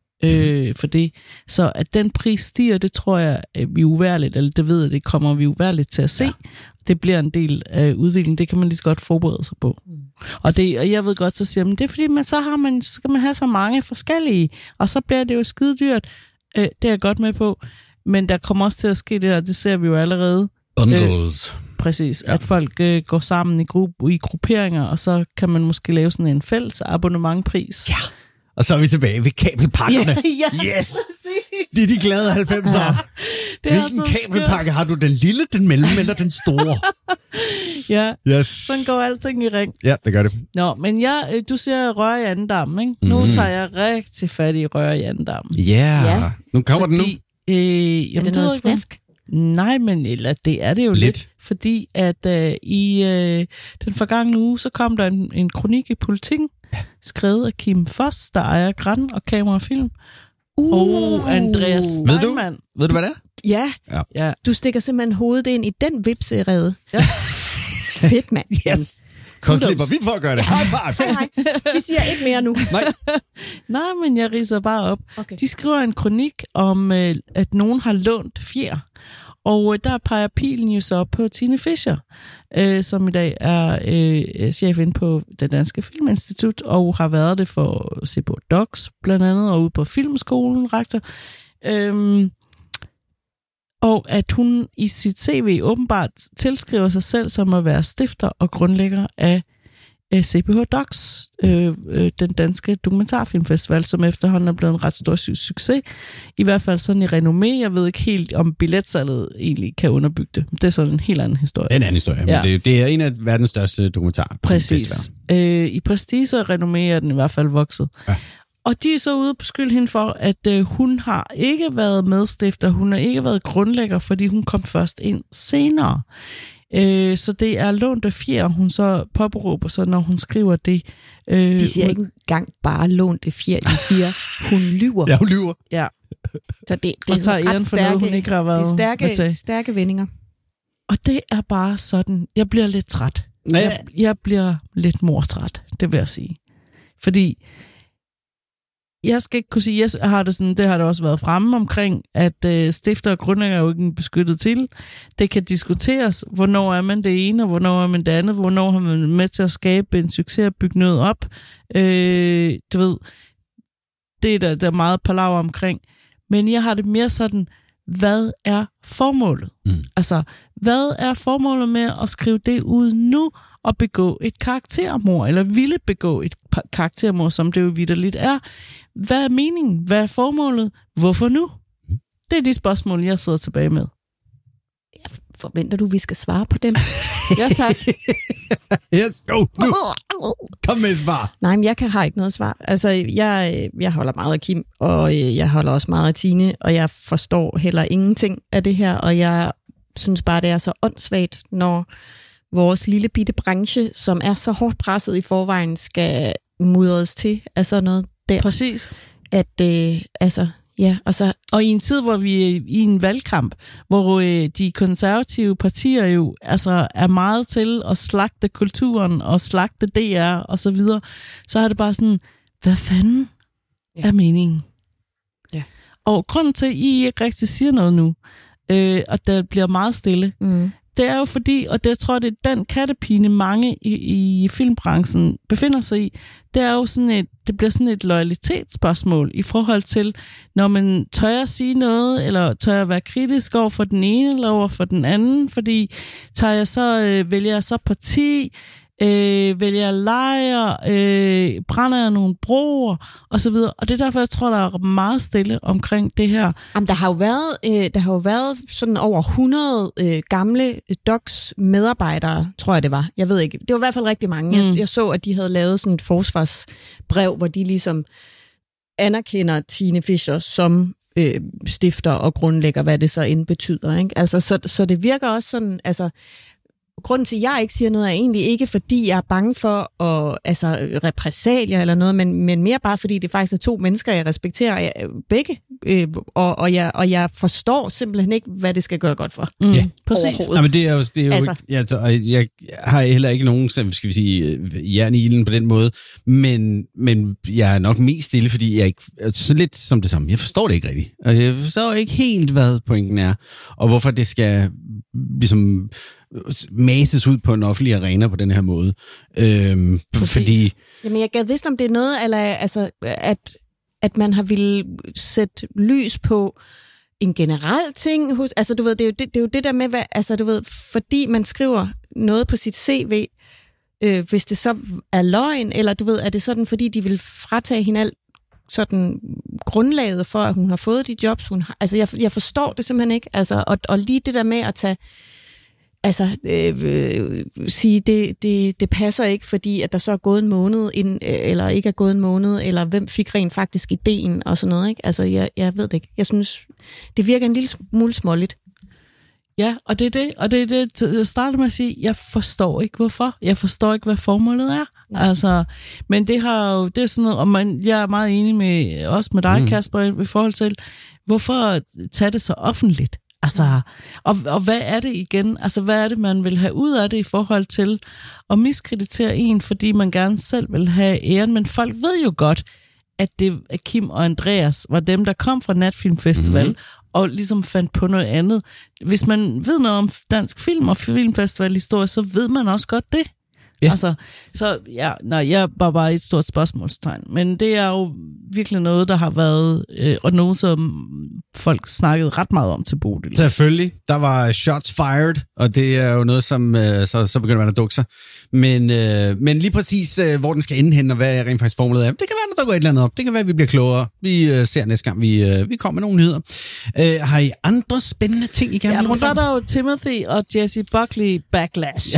øh, for det. Så at den pris stiger, det tror jeg, vi er uværligt, eller det ved jeg, det kommer vi uværligt til at se. Ja. Det bliver en del af udviklingen, det kan man lige så godt forberede sig på. Mm. Og, det, og jeg ved godt, så siger man, det er fordi, man, så har man, skal man have så mange forskellige, og så bliver det jo skide dyrt. Øh, det er jeg godt med på. Men der kommer også til at ske det, og det ser vi jo allerede. Bundles. Øh, præcis, ja. At folk øh, går sammen i, gru- i grupperinger, og så kan man måske lave sådan en fælles abonnementpris. Ja, og så er vi tilbage ved kabelpakkerne. Ja, ja, yes! Præcis. Det er de glade halvfemser. Ja. Hvilken kabelpakke har du? Den lille, den mellem eller den store? Ja, yes. Sådan går alting i ring. Ja, det gør det. Nå, men jeg, du siger røre i andendammen, ikke? Mm. Nu tager jeg rigtig fat i røre i andendammen. Yeah. Ja, nu kommer fordi, den nu. Øh, jamen, er det noget snask? Nej, men eller, det er det jo lidt, lidt fordi at øh, i øh, den forgangne uge, så kom der en, en kronik i Politiken, ja. skrevet af Kim Foss, der ejer Gran og Kamerafilm, uh. og Andreas Steinmann. Ved du, ved du, hvad det er? Ja. ja, ja. Du stikker simpelthen hovedet ind i den vipserede. Ja. Fedt, mand. Yes. Så slipper vi for at gøre det. High five. Nej, vi siger ikke mere nu. Nej. Nej, men jeg ridser bare op. Okay. De skriver en kronik om, at nogen har lånt fjer. Og der peger pilen jo så på Tine Fischer, øh, som i dag er øh, chef inde på det Danske Filminstitut, og har været det for at se på Docs, blandt andet, og ude på Filmskolen, rektor. Øhm, og at hun i sit C V åbenbart tilskriver sig selv som at være stifter og grundlægger af øh, C P H Docs, øh, øh, den danske dokumentarfilmfestival, som efterhånden er blevet en ret stor succes. I hvert fald sådan i renommé. Jeg ved ikke helt, om billetsalget egentlig kan underbygge det. Det er sådan en helt anden historie. En anden historie, ja. Men det, det er en af verdens største dokumentarfilmfestivaler. Præcis. Øh, I prestige og renommé er den i hvert fald vokset. Ja. Og de er så ude på skyld hende for, at øh, hun har ikke været medstifter, hun har ikke været grundlægger, fordi hun kom først ind senere. Øh, så det er lånte fjer, hun så påberåber sig, når hun skriver det. Øh, de siger ikke engang bare lånte fjer, de siger, hun lyver. Ja, hun lyver. Ja. Så det, det og tager æren for noget, hun ikke har været det er stærke, stærke vendinger. Og det er bare sådan, jeg bliver lidt træt. Ja. Jeg, jeg bliver lidt mortræt, det vil jeg sige. Fordi jeg skal ikke kunne sige, jeg har det sådan, det har det også været fremme omkring, at øh, stifter og grundlægger er jo ikke en beskyttet til. Det kan diskuteres, hvornår er man det ene, og hvornår er man det andet, hvornår har man med til at skabe en succes og bygge noget op. Øh, du ved, det er der, der er meget palaver omkring. Men jeg har det mere sådan, hvad er formålet? Mm. Altså, hvad er formålet med at skrive det ud nu og begå et karaktermord, eller ville begå et karaktermord, som det jo vitterligt er? Hvad er meningen? Hvad er formålet? Hvorfor nu? Mm. Det er de spørgsmål, jeg sidder tilbage med. Jeg forventer du, vi skal svare på dem? Ja, tak. Yes, go, nu. Kom med et svar. Nej, men jeg kan, har ikke noget svar. Altså, jeg, jeg holder meget af Kim, og jeg holder også meget af Tine, og jeg forstår heller ingenting af det her, og jeg synes bare, det er så åndssvagt, når vores lille bitte branche, som er så hårdt presset i forvejen, skal mudres til af sådan noget der. Præcis. At, øh, altså... Ja, og, så... og i en tid, hvor vi er i en valgkamp, hvor øh, de konservative partier jo altså, er meget til at slagte kulturen og slagte D R og så videre, så er det bare sådan, hvad fanden ja. er meningen? Ja. Og grunden til, at I ikke rigtig siger noget nu, øh, og der bliver meget stille, mm. det er jo fordi, og det tror jeg, det er den kattepine, mange i, i filmbranchen befinder sig i, det er jo sådan et, det bliver sådan et loyalitetsspørgsmål i forhold til, når man tør at sige noget, eller tør at være kritisk over for den ene, eller over for den anden, fordi tager jeg så, øh, vælger jeg så parti, øh, vælger jeg lejre, øh, brænder jeg nogle broer, og så videre. Og det er derfor, jeg tror, der er meget stille omkring det her. Jamen, der har jo været, øh, der har jo været sådan over hundrede øh, gamle docs medarbejdere, tror jeg det var. Jeg ved ikke. Det var i hvert fald rigtig mange. Mm. Jeg, jeg så, at de havde lavet sådan et forsvarsbrev, hvor de ligesom anerkender Tine Fischer som øh, stifter og grundlægger, hvad det så end betyder. Ikke? Altså, så, så det virker også sådan, altså grunden til, at jeg ikke siger noget, er egentlig ikke, fordi jeg er bange for at, altså, repressalier eller noget, men, men mere bare, fordi det faktisk er to mennesker, jeg respekterer jeg, begge, øh, og, og, jeg, og jeg forstår simpelthen ikke, hvad det skal gøre godt for. Mm, ja, præcis. Nej, men det er jo, det er jo altså, ikke, altså, jeg har heller ikke nogen, skal vi sige, jern i ilden på den måde, men, men jeg er nok mest stille, fordi jeg ikke, så lidt som det samme, jeg forstår det ikke rigtigt, og jeg forstår ikke helt, hvad pointen er, og hvorfor det skal ligesom mases ud på en offentlig arena på den her måde. Øhm, fordi... Jamen, jeg gad vidst, om det er noget, eller altså, at, at man har ville sætte lys på en generel ting. Hos, altså, du ved, det er, jo det, det er jo det der med, hvad, altså, du ved, fordi man skriver noget på sit C V, øh, hvis det så er løgn, eller du ved, er det sådan, fordi de vil fratage hende alt sådan grundlaget for, at hun har fået de jobs, hun har. Altså, jeg, jeg forstår det simpelthen ikke. Altså, og, og lige det der med at tage Altså, øh, øh, sige, det, det, det passer ikke, fordi at der så er gået en måned, ind, øh, eller ikke er gået en måned, eller hvem fik rent faktisk ideen, og sådan noget, ikke? Altså, jeg, jeg ved det ikke. Jeg synes, det virker en lille smule småligt. Ja, og det er det, og det er det, jeg starter med at sige, jeg forstår ikke, hvorfor. Jeg forstår ikke, hvad formålet er. Ja. Altså, men det har jo, det er sådan noget, og man, jeg er meget enig med, også med dig, mm. Kasper, i forhold til, hvorfor tage det så offentligt? Altså, og, og hvad er det igen? Altså, hvad er det, man vil have ud af det i forhold til at miskreditere en, fordi man gerne selv vil have æren? Men folk ved jo godt, at det at Kim og Andreas var dem, der kom fra Natfilmfestival, mm-hmm. og ligesom fandt på noget andet. Hvis man ved noget om dansk film og filmfestivalhistorie, så ved man også godt det. Ja. Altså, så ja, nej, jeg var bare et stort spørgsmålstegn. Men det er jo virkelig noget, der har været, øh, og noget, som folk snakkede ret meget om til Bodil. Selvfølgelig. Der var shots fired, og det er jo noget, som øh, så, så begynder man at dukke sig. Men, øh, men lige præcis, øh, hvor den skal ende hen, og hvad rent faktisk formålet er, det kan være, der går et eller andet op. Det kan være, at vi bliver klogere. Vi øh, ser næste gang, vi, øh, vi kommer med nogle nyheder. Øh, har I andre spændende ting, I gerne vil rundt om? Så er der jo Timothy og Jessie Buckley backlash. Ja.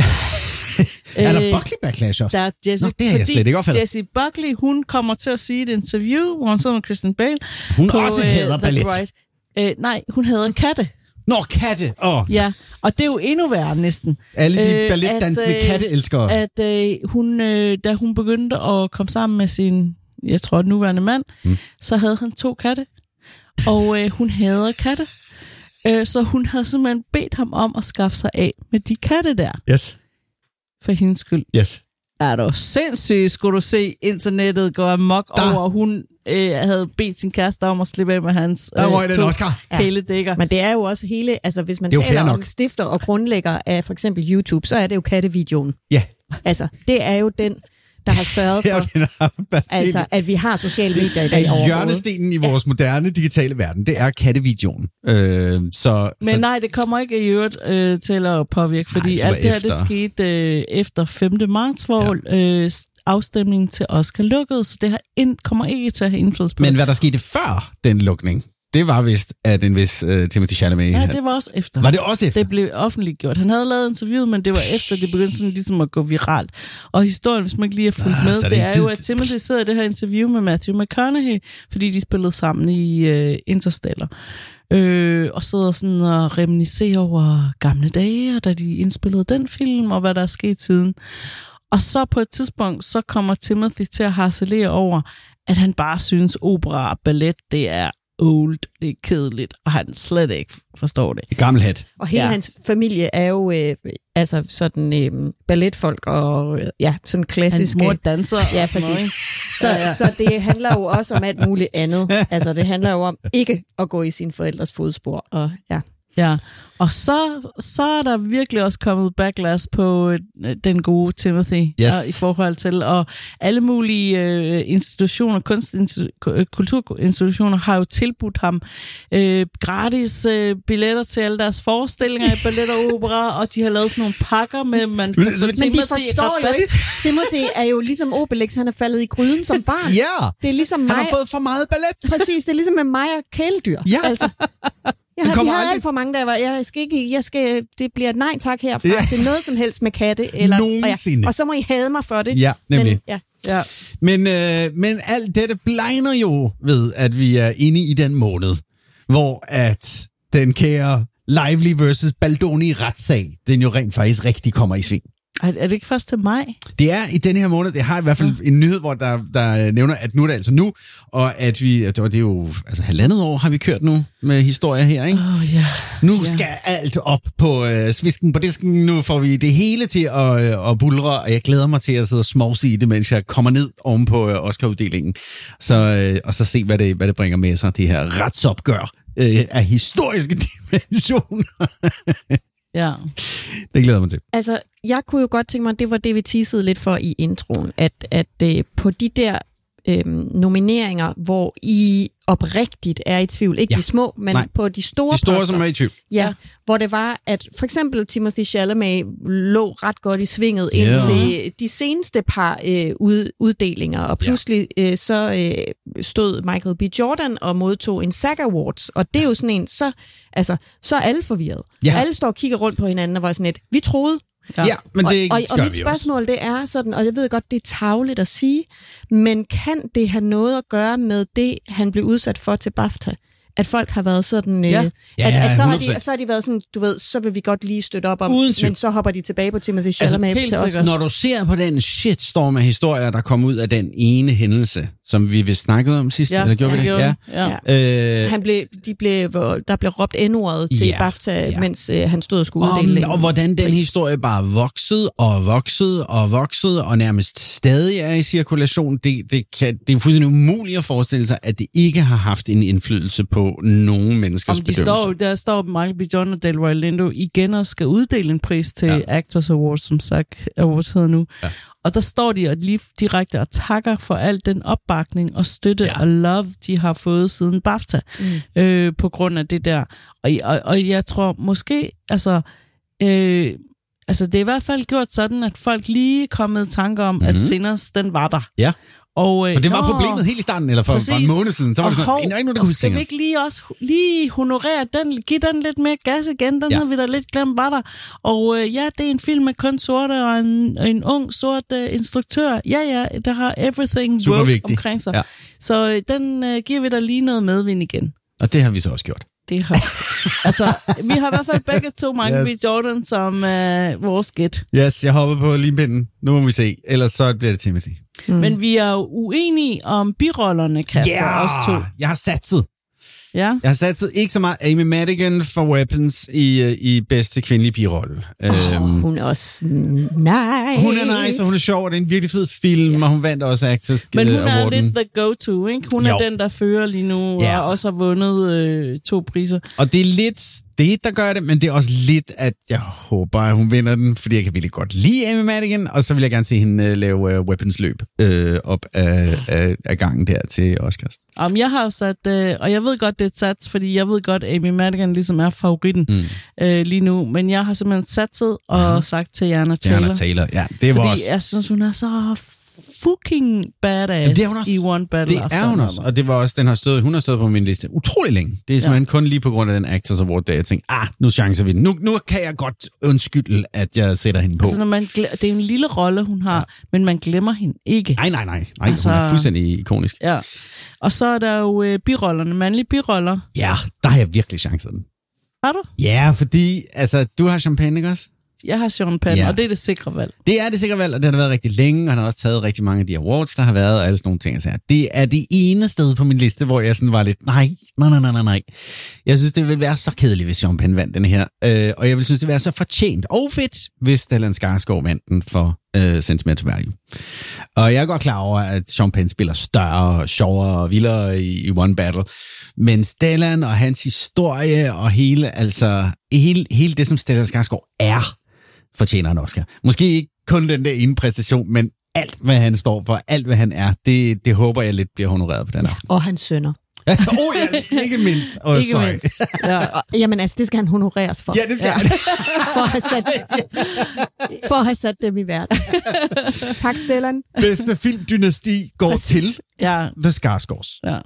Er der Buckley backlash også? Der er Jessie, Nå, det har jeg slet ikke opfattet. Jessie Buckley, hun kommer til at sige et interview, hvor hun sidder med Kristen Bale. Hun på, også hader uh, ballet. Right. Uh, nej, hun hader katte. Nå, katte! Oh. Ja, og det er jo endnu værre næsten. Alle de uh, balletdansende uh, katteelskere. At uh, hun, uh, da hun begyndte at komme sammen med sin, jeg tror, nuværende mand, mm. så havde han to katte. Og uh, hun hader katte. Uh, så hun havde simpelthen bedt ham om at skaffe sig af med de katte der. Yes. For hendes skyld. Yes. Er du sindssygt, skulle du se internettet gå amok der, over, hun øh, havde bedt sin kæreste om at slippe af med hans Der røg øh, den Oscar. kæledækker. Men det er jo også hele, altså hvis man Det er jo taler fair om nok. stifter og grundlægger af for eksempel YouTube, så er det jo kattevideoen. Ja. Altså, det er jo den, der har sørget Det er jo for, den, der har- altså, at vi har sociale medier i dag af overhovedet. hjørnestenen i vores moderne digitale verden, det er kattevideoen. Øh, så, Men så, nej, det kommer ikke i øvrigt øh, til at påvirke, fordi Nej, det var alt det her, det efter. skete øh, efter femte marts, hvor ja. øh, afstemningen til Oscar lukkede, så det her ind, kommer ikke til at have indflydelse på men det. hvad der skete før den lukning, det var vist, at en vis uh, Timothée Chalamet... Ja, det var også efter. Var det også efter? Det blev offentliggjort. Han havde lavet interviewet, men det var efter, det begyndte sådan ligesom at gå viralt. Og historien, hvis man ikke lige har fulgt Ah, med, så er det, det det er tid- jo, at Timothy sidder i det her interview med Matthew McConaughey, fordi de spillede sammen i uh, Interstellar. Øh, og sidder sådan og reminiscerer over gamle dage, og da de indspillede den film, og hvad der er sket siden. Og så på et tidspunkt, så kommer Timothy til at harcelere over, at han bare synes, opera og ballet, det er old, det er kedeligt, og han slet ikke forstår det. Gammel hat. Og hele ja. hans familie er jo øh, altså sådan øh, balletfolk og øh, ja, sådan klassiske... Hans mor danser. Ja, og sådan noget, præcis. ikke? Så, Ja, ja. så det handler jo også om alt muligt andet. Altså det handler jo om ikke at gå i sine forældres fodspor. Og, ja. Ja, og så, så er der virkelig også kommet backlash på øh, den gode Timothy Yes. og, i forhold til, og alle mulige øh, institutioner, kunstinstitutioner, kulturinstitutioner har jo tilbudt ham øh, gratis øh, billetter til alle deres forestillinger i ballet og opera, og de har lavet sådan nogle pakker med, man Men- Men de forstår jo ikke. Timothy er jo ligesom Obelix, han er faldet i gryden som barn. Ja, Det er ligesom mig. han har fået for meget ballet. Præcis, det er ligesom med mig og kæledyr. Ja. Altså, jeg Han har, kommer vi havde aldrig- alt for mange, der var, jeg skal ikke, jeg skal, det bliver et nej tak herfra Ja. ja. til noget som helst med katte. Eller, Nogensinde. Og, ja, og så må I hade mig for det. Ja, nemlig. Men, ja. Ja. Men, øh, men alt dette blegner jo ved, at vi er inde i den måned, hvor at den kære Lively versus Baldoni retssag, den jo rent faktisk rigtig kommer i sving. Er, er det ikke først til maj? Det er i denne her måned, det har i hvert fald ja. en nyhed, hvor der, der nævner, at nu er det altså nu, og at vi, det det er jo altså halvandet år har vi kørt nu med historier her, ikke? Åh, oh, ja. Nu Ja. skal alt op på øh, svisken på disken, nu får vi det hele til at, øh, at bulre, og jeg glæder mig til at sidde og smovse i det, mens jeg kommer ned oven på øh, Oscar-uddelingen, så, øh, og så se, hvad det, hvad det bringer med sig, det her retsopgør øh, af historiske dimensioner. Ja. Det glæder jeg mig til. Altså, jeg kunne jo godt tænke mig, at det var det, vi teasede lidt for i introen, at, at øh, på de der øh, nomineringer, hvor I oprigtigt er i tvivl, ikke Ja. de små, men Nej. på de store De store, poster, som er i tvivl. Ja, ja, hvor det var, at for eksempel Timothée Chalamet lå ret godt i svinget Ja. indtil de seneste par øh, ud, uddelinger, og pludselig øh, så øh, stod Michael B. Jordan og modtog en SAG Awards, og det er jo sådan en, så, altså, så er alle forvirret. Ja. Alle står og kigger rundt på hinanden og var sådan et, vi troede. Ja, ja men det og, og, og gør mit vi spørgsmål, det er sådan, og jeg ved godt, det er tarveligt at sige, men kan det have noget at gøre med det, han blev udsat for til BAFTA? At folk har været sådan, øh, Ja. at, Ja, at så, har hundrede procent. de, så har de været sådan, du ved, så vil vi godt lige støtte op om, Uden tvivl. men så hopper de tilbage på Timothée Chalamet helt til os. sikkert. Når du ser på den shitstorm af historier, der kom ud af den ene hændelse, som vi vist snakkede om sidst, Ja, eller gjorde ja, vi det? gjorde Ja. vi. Ja. Øh, Han blev, de blev, hvor der blev råbt N-ordet til Ja, BAFTA, ja. mens øh, han stod og skulle uddele og, en og hvordan den pris. historie bare voksede og voksede og voksede, og nærmest stadig er i cirkulation, det, det, kan, det er fuldstændig umuligt at forestille sig, at det ikke har haft en indflydelse på nogen menneskers Om de bedømmelse. står, der står Michael B. Jordan og Delroy Lindo igen og skal uddele en pris til ja. Actors Awards, som SAG Awards hedder nu. Ja. Og der står de og lige direkte og takker for al den opbakning og støtte ja. og love, de har fået siden BAFTA, mm. øh, på grund af det der. Og, og, og jeg tror måske, altså, øh, altså det er i hvert fald gjort sådan, at folk lige er kommet i tanker om, mm-hmm. at Sinners, den var der. Ja. Og, øh, For det var nå, problemet helt i starten, eller for, for en måned siden, så var det sådan, hov, der er ikke nogen, der og kunne skal vi tænke ikke lige også lige honorere den, give den lidt mere gas igen, den Ja. havde vi da lidt glemt var der. Og øh, ja, det er en film med kun sorte og en, en ung sort øh, instruktør. Ja, ja, der har everything Super woke vigtig. omkring sig. Ja. Så øh, den øh, giver vi da lige noget medvind igen. Og det har vi så også gjort. Det har altså, vi har i hvert fald begge to Michael Yes. B. Jordan som øh, vores gæt. Yes, jeg hopper på limpinden. Nu må vi se. Ellers så bliver det Timothy. Mm. Men vi er jo uenige om birollerne, Kasper, Ja, os to. jeg har satset. Ja. Jeg har satset ikke så meget Amy Madigan for Weapons i, i bedste kvindelige birolle. Oh, øhm, hun er også nice. Hun er nice, og hun er sjov, og det er en virkelig fed film, ja. Og hun vandt også Actors Award. Men hun er lidt the go-to, ikke? Hun jo. er den, der fører lige nu, ja. Og også har vundet øh, to priser. Og det er lidt det, der gør det, men det er også lidt, at jeg håber, at hun vinder den, fordi jeg kan virkelig godt lide Amy Madigan, og så vil jeg gerne se hende uh, lave uh, Weapons-løb øh, op af, af, af gangen der til Oscars. Um, jeg har jo sat, øh, og jeg ved godt, det er sats, fordi jeg ved godt, at Amy Madigan ligesom er favoritten mm. øh, lige nu, men jeg har simpelthen satset og mm. sagt til Jana Taylor. Jana Taylor, ja. Det var fordi også... jeg synes, hun er så fucking badass det er hun også. i One Battle Det After er hun også, og det var også, den har stået, hun har stået på min liste utrolig længe. Det er simpelthen ja. kun lige på grund af den Actors Award, der jeg tænkte, ah, nu chancer vi den. Nu, nu kan jeg godt undskylde, at jeg sætter hende på. Altså, når man gl- det er en lille rolle, hun har, ja. men man glemmer hende ikke. Nej, nej, nej. nej altså, hun er fuldstændig ikonisk. Ja. Og så er der jo øh, birollerne, mandlige biroller. Ja, der har jeg virkelig chancet den. Har du? Ja, fordi, altså, du har Champagne, ikke også? Jeg har Sean Penn, ja. Og det er det sikre valg. Det er det sikre valg, og det har været rigtig længe, og han har også taget rigtig mange af de awards, der har været, og alle sådan nogle ting. Altså, det er det ene sted på min liste, hvor jeg sådan var lidt, nej, nej, nej, nej, nej. Jeg synes, det ville være så kedeligt, hvis Sean Penn vandt den her. Øh, og jeg vil synes, det ville være så fortjent og fedt, hvis Stellan Skarsgård vandt den for øh, Sentimental Value. Og jeg er godt klar over, at Sean Penn spiller større, sjovere og vildere i, i One Battle. Men Stellan og hans historie og hele, altså, hele, hele det, som Stellan Skarsgård er, fortjener en Oscar. Måske ikke kun den der ene præstation, men alt, hvad han står for, alt, hvad han er, det, det håber jeg lidt bliver honoreret på den aften. Og hans sønner. Åh oh, ja, ikke mindst. Oh, ikke sorry. mindst. Ja. Jamen altså, det skal han honoreres for. Ja, det skal ja. han. for, at have sat, for at have sat dem i verden. Tak, Stellan. Bedste filmdynasti går Præcis. til ja. The Skarsgårds. Ja.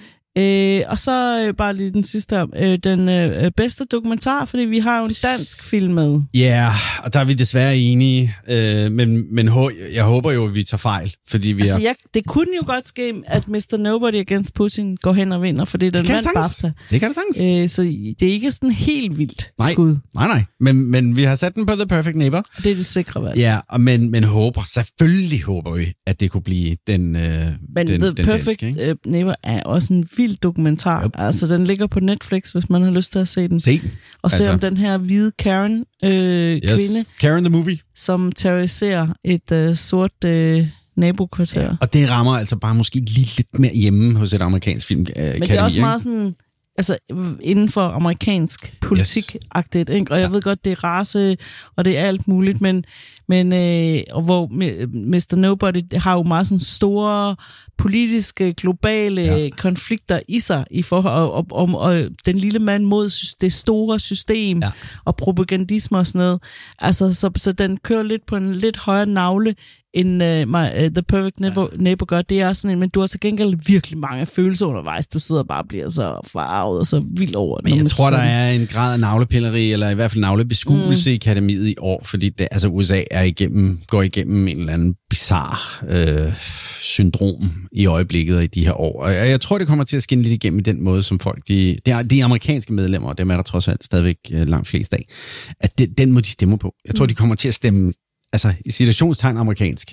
Øh, og så øh, bare lige den sidste her. Øh, den øh, bedste dokumentar, fordi vi har jo en dansk film med. Ja, yeah, og der er vi desværre enige, øh, men, men jeg håber jo, at vi tager fejl, fordi vi altså, er... jeg, det kunne jo godt ske, at mister Nobody Against Putin går hen og vinder, fordi den vandt BAFTA. Det kan det sagtens. Øh, så det er ikke sådan helt vildt nej, skud. Nej, nej, men, men vi har sat den på The Perfect Neighbor. Det er det sikre valg. Ja, og men, men håber, selvfølgelig håber vi, at det kunne blive den, øh, men den, The den Perfect danske, Neighbor er også en vild dokumentar. Yep. Altså, den ligger på Netflix, hvis man har lyst til at se den. Se den. Og se altså. om den her hvide Karen øh, yes. kvinde. Karen the movie. Som terroriserer et øh, sort øh, nabokvarter. Ja, og det rammer altså bare måske lige lidt mere hjemme hos et amerikansk film. Øh, Men det er også meget sådan... Altså inden for amerikansk politik-agtigt, ikke? Og jeg ja. ved godt, det er race, og det er alt muligt, men, men øh, og hvor mister Nobody har jo meget sådan store politiske, globale ja. konflikter i sig, i forhold, og, og, og, og den lille mand mod det store system, ja. og propagandisme og sådan noget. Altså, så, så den kører lidt på en lidt højere navle, end uh, my, uh, The Perfect Neighbor, ja. Neighbor gør. Det er sådan en, men du har til gengæld virkelig mange følelser undervejs. Du sidder bare og bliver så farvet og så vild over det. Men jeg tror, der er en grad af navlepilleri, eller i hvert fald navlebeskuelse mm. i akademiet i år, fordi det, altså U S A er igennem, går igennem en eller anden bizarre øh, syndrom i øjeblikket og i de her år. Og jeg, jeg tror, det kommer til at skinne lidt igennem i den måde, som folk, de, de, de amerikanske medlemmer, og dem er der trods alt stadigvæk langt flest af, at det, den måde, de stemmer på. Jeg tror, mm. de kommer til at stemme altså i situationstegn amerikansk.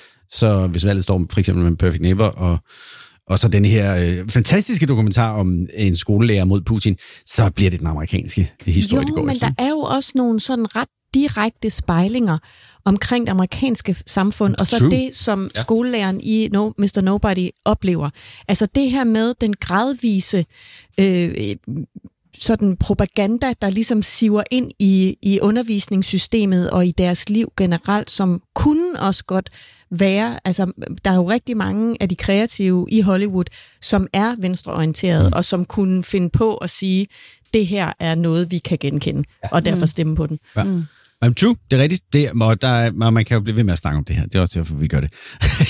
Så hvis valget står for eksempel med Perfect Neighbor, og, og så den her øh, fantastiske dokumentar om en skolelærer mod Putin, så bliver det den amerikanske historie, jo, det går men efter. Der er jo også nogle sådan ret direkte spejlinger omkring det amerikanske samfund, og så True. det, som ja. skolelæreren i no, mister Nobody oplever. Altså det her med den gradvise øh, sådan propaganda, der ligesom siver ind i, i undervisningssystemet og i deres liv generelt, som kunne også godt være, altså der er jo rigtig mange af de kreative i Hollywood, som er venstreorienterede, mm. og som kunne finde på at sige, det her er noget, vi kan genkende, ja. og derfor stemme på den. Ja. Mm. I'm true, det er rigtigt. Det, og der er, man kan jo blive ved med at snakke om det her. Det er også derfor, vi gør det.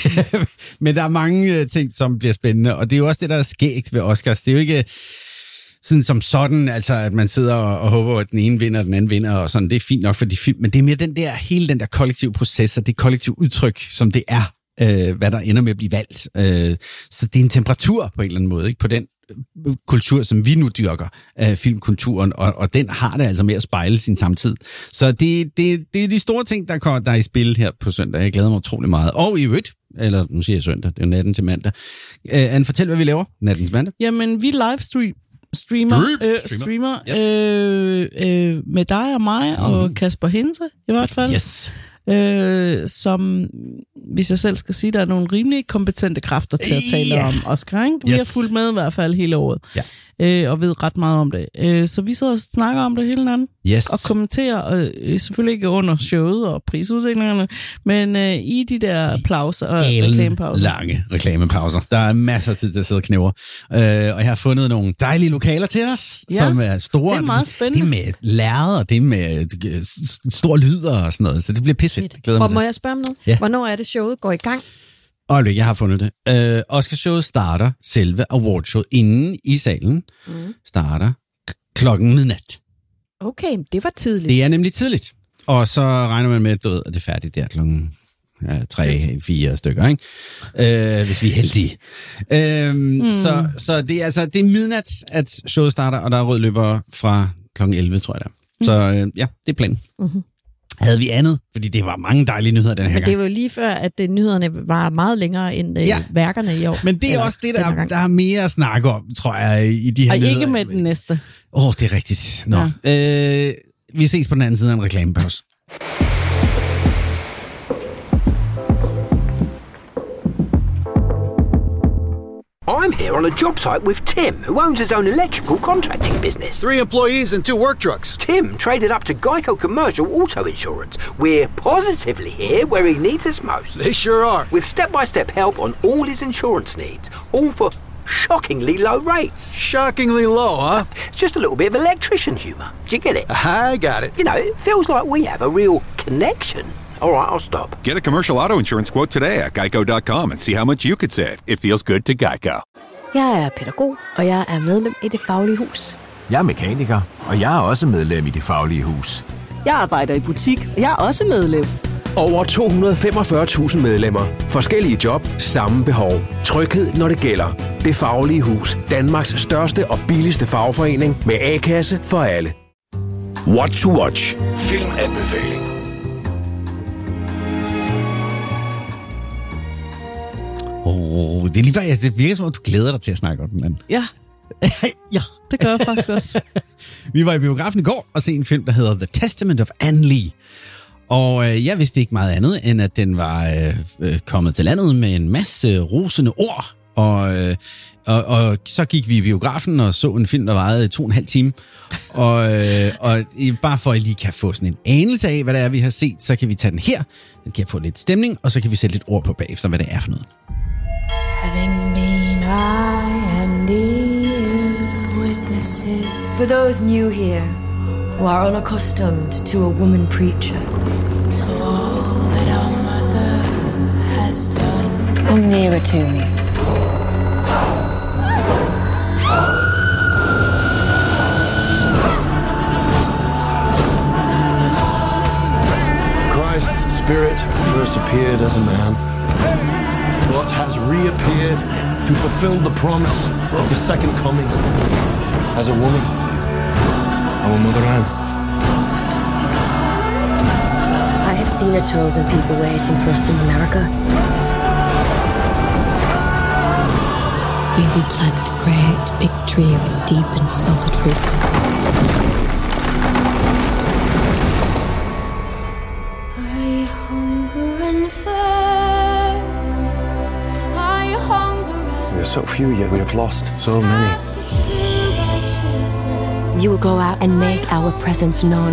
Men der er mange ting, som bliver spændende, og det er jo også det, der er skægt ved Oscars. Det er jo ikke sådan som sådan, altså at man sidder og, og håber, at den ene vinder, og den anden vinder, og sådan. Det er fint nok for de film, men det er mere den der, hele den der kollektive proces, og det kollektive udtryk, som det er, øh, hvad der ender med at blive valgt. Øh, så det er en temperatur på en eller anden måde, ikke? På den kultur, som vi nu dyrker, øh, filmkulturen, og, og den har det altså med at spejle sin samtid. Så det, det, det er de store ting, der, kommer, der er i spil her på søndag. Jeg glæder mig utrolig meget. Og i øvrigt, eller nu siger jeg søndag, det er jo natten til mandag. Øh, Anne, fortæl, hvad vi laver natten til mandag. Jamen, vi livestream streamer, Stream. øh, Streamer. streamer Yep. øh, øh, med dig og mig mm. og Kasper Hinse i hvert fald. Yes. Øh, som, hvis jeg selv skal sige, der er nogle rimelig kompetente kræfter til at tale yeah. om Oscar, ikke? Vi yes. har fulgt med i hvert fald hele året, ja. øh, og ved ret meget om det. Øh, så vi sidder og snakker om det hele natten, yes. og kommenterer, øh, selvfølgelig ikke under showet og prisuddelingerne, men øh, i de der pauser og reklamepauser. Lange reklamepauser. Der er masser af tid til at sidde og knævre. Øh, og jeg har fundet nogle dejlige lokaler til os, ja, som er store. Det er meget spændende. Det er med lærred, og det er med stor lyd og sådan noget, så det bliver pissefedt. Og må jeg spørge om noget? Ja. Hvornår er det showet går i gang? Øjeblik, jeg har fundet det. Øh, Oscarshowet starter, selve awardshowet, inde i salen, mm. starter klokken midnat. Okay, det var tidligt. Det er nemlig tidligt. Og så regner man med, at, du ved, at det er færdigt der klokken ja, tre, fire stykker, ikke? Øh, hvis vi er heldige. Øh, mm. så, så det er altså det er midnat, at showet starter, og der er rød løber fra klokken elleve, tror jeg der. Mm. Så øh, ja, det er planen. Mm-hmm. Havde vi andet, fordi det var mange dejlige nyheder den her gang. Men det var jo lige før, at det, nyhederne var meget længere end øh, ja. værkerne i år. Men det er eller, også det, der, der er mere at snakke om, tror jeg, i de her og nyheder. Og ikke med den næste. Åh, oh, det er rigtigt. Nå. Ja. Øh, vi ses på den anden side af en reklamepause. I'm here on a job site with Tim, who owns his own electrical contracting business. Three employees and two work trucks. Tim traded up to Geico Commercial Auto Insurance. We're positively here where he needs us most. They sure are. With step-by-step help on all his insurance needs, all for shockingly low rates. Shockingly low, huh? Just a little bit of electrician humour. Do you get it? I got it. You know, it feels like we have a real connection. All right, I'll stop. Get a commercial auto insurance quote today at geico dot com and see how much you could save. It feels good to Geico. Jeg er pædagog, og jeg er medlem i Det Faglige Hus. Jeg er mekaniker, og jeg er også medlem i Det Faglige Hus. Jeg arbejder i butik, og jeg er også medlem. Over to hundrede og femogfyrre tusind medlemmer. Forskellige job, samme behov. Tryghed, når det gælder. Det Faglige Hus. Danmarks største og billigste fagforening med A-kasse for alle. What to watch. Filmanbefaling. Oh, det er lige før, altså, det virker som om, du glæder dig til at snakke om den, mand. Ja. ja. Det gør jeg faktisk også. Vi var i biografen i går og se en film, der hedder The Testament of Anne Lee. Og øh, jeg vidste ikke meget andet, end at den var øh, kommet til landet med en masse rosende ord. Og, øh, og, og så gik vi i biografen og så en film, der varede to og en halv time. Og, øh, og bare for at I lige kan få sådan en anelse af, hvad det er, vi har set, så kan vi tage den her. Den kan få lidt stemning, og så kan vi sætte lidt ord på bagefter, hvad det er for noget. Having been I and ear witnesses. For those new here who are unaccustomed to a woman preacher. For all that our mother has done. Come nearer to me. Christ's spirit first appeared as a man, but has reappeared to fulfill the promise of the second coming as a woman, our Mother Anne. I have seen a chosen people waiting for us in America. We will plant a great big tree with deep and solid roots. I hunger and thirst. I hunger and We are so few, yet we have lost so many. You will go out and make our presence known.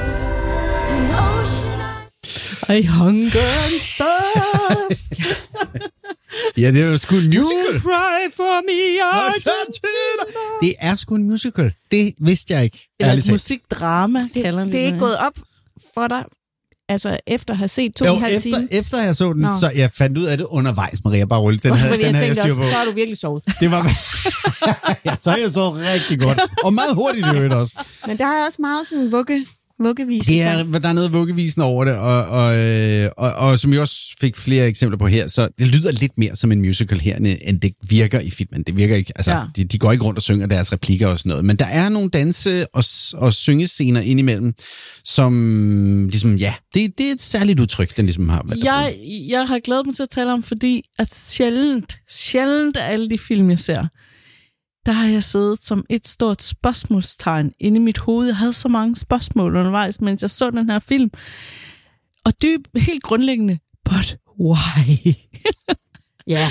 I hunger and thirst. Ja, det er jo sgu en musical. Cry for me, Argentina. Det er sgu en musical. Det vidste jeg ikke. Eller et musikdrama, det, kalder det. Det er ikke gået op for dig, altså efter at have set to jo, og en halv efter, time? efter jeg så den, Nå. så jeg fandt ud af det undervejs, Maria Barul. Den havde, Fordi den jeg havde tænkte jeg også, styr på. så har du virkelig sovet. Det var ja, så har jeg så rigtig godt. Og meget hurtigt i øvrigt også. Men der er også meget sådan vugge, vuggevis. Det er, der er noget vuggevisen over det, og, og, og, og, og som jeg også fik flere eksempler på her, så det lyder lidt mere som en musical her, end det virker i filmen. Det virker ikke, altså, ja. de, de går ikke rundt og synger deres replikker og sådan noget, men der er nogle danse- og, og syngescener indimellem, som ligesom, ja, det, det er et særligt udtryk, den ligesom har været. Jeg, jeg har glædet mig til at tale om, fordi at sjældent, sjældent af alle de film, jeg ser, der har jeg siddet som et stort spørgsmålstegn inde i mit hoved. Jeg havde så mange spørgsmål undervejs, mens jeg så den her film. Og dyb, helt grundlæggende, but why? Ja.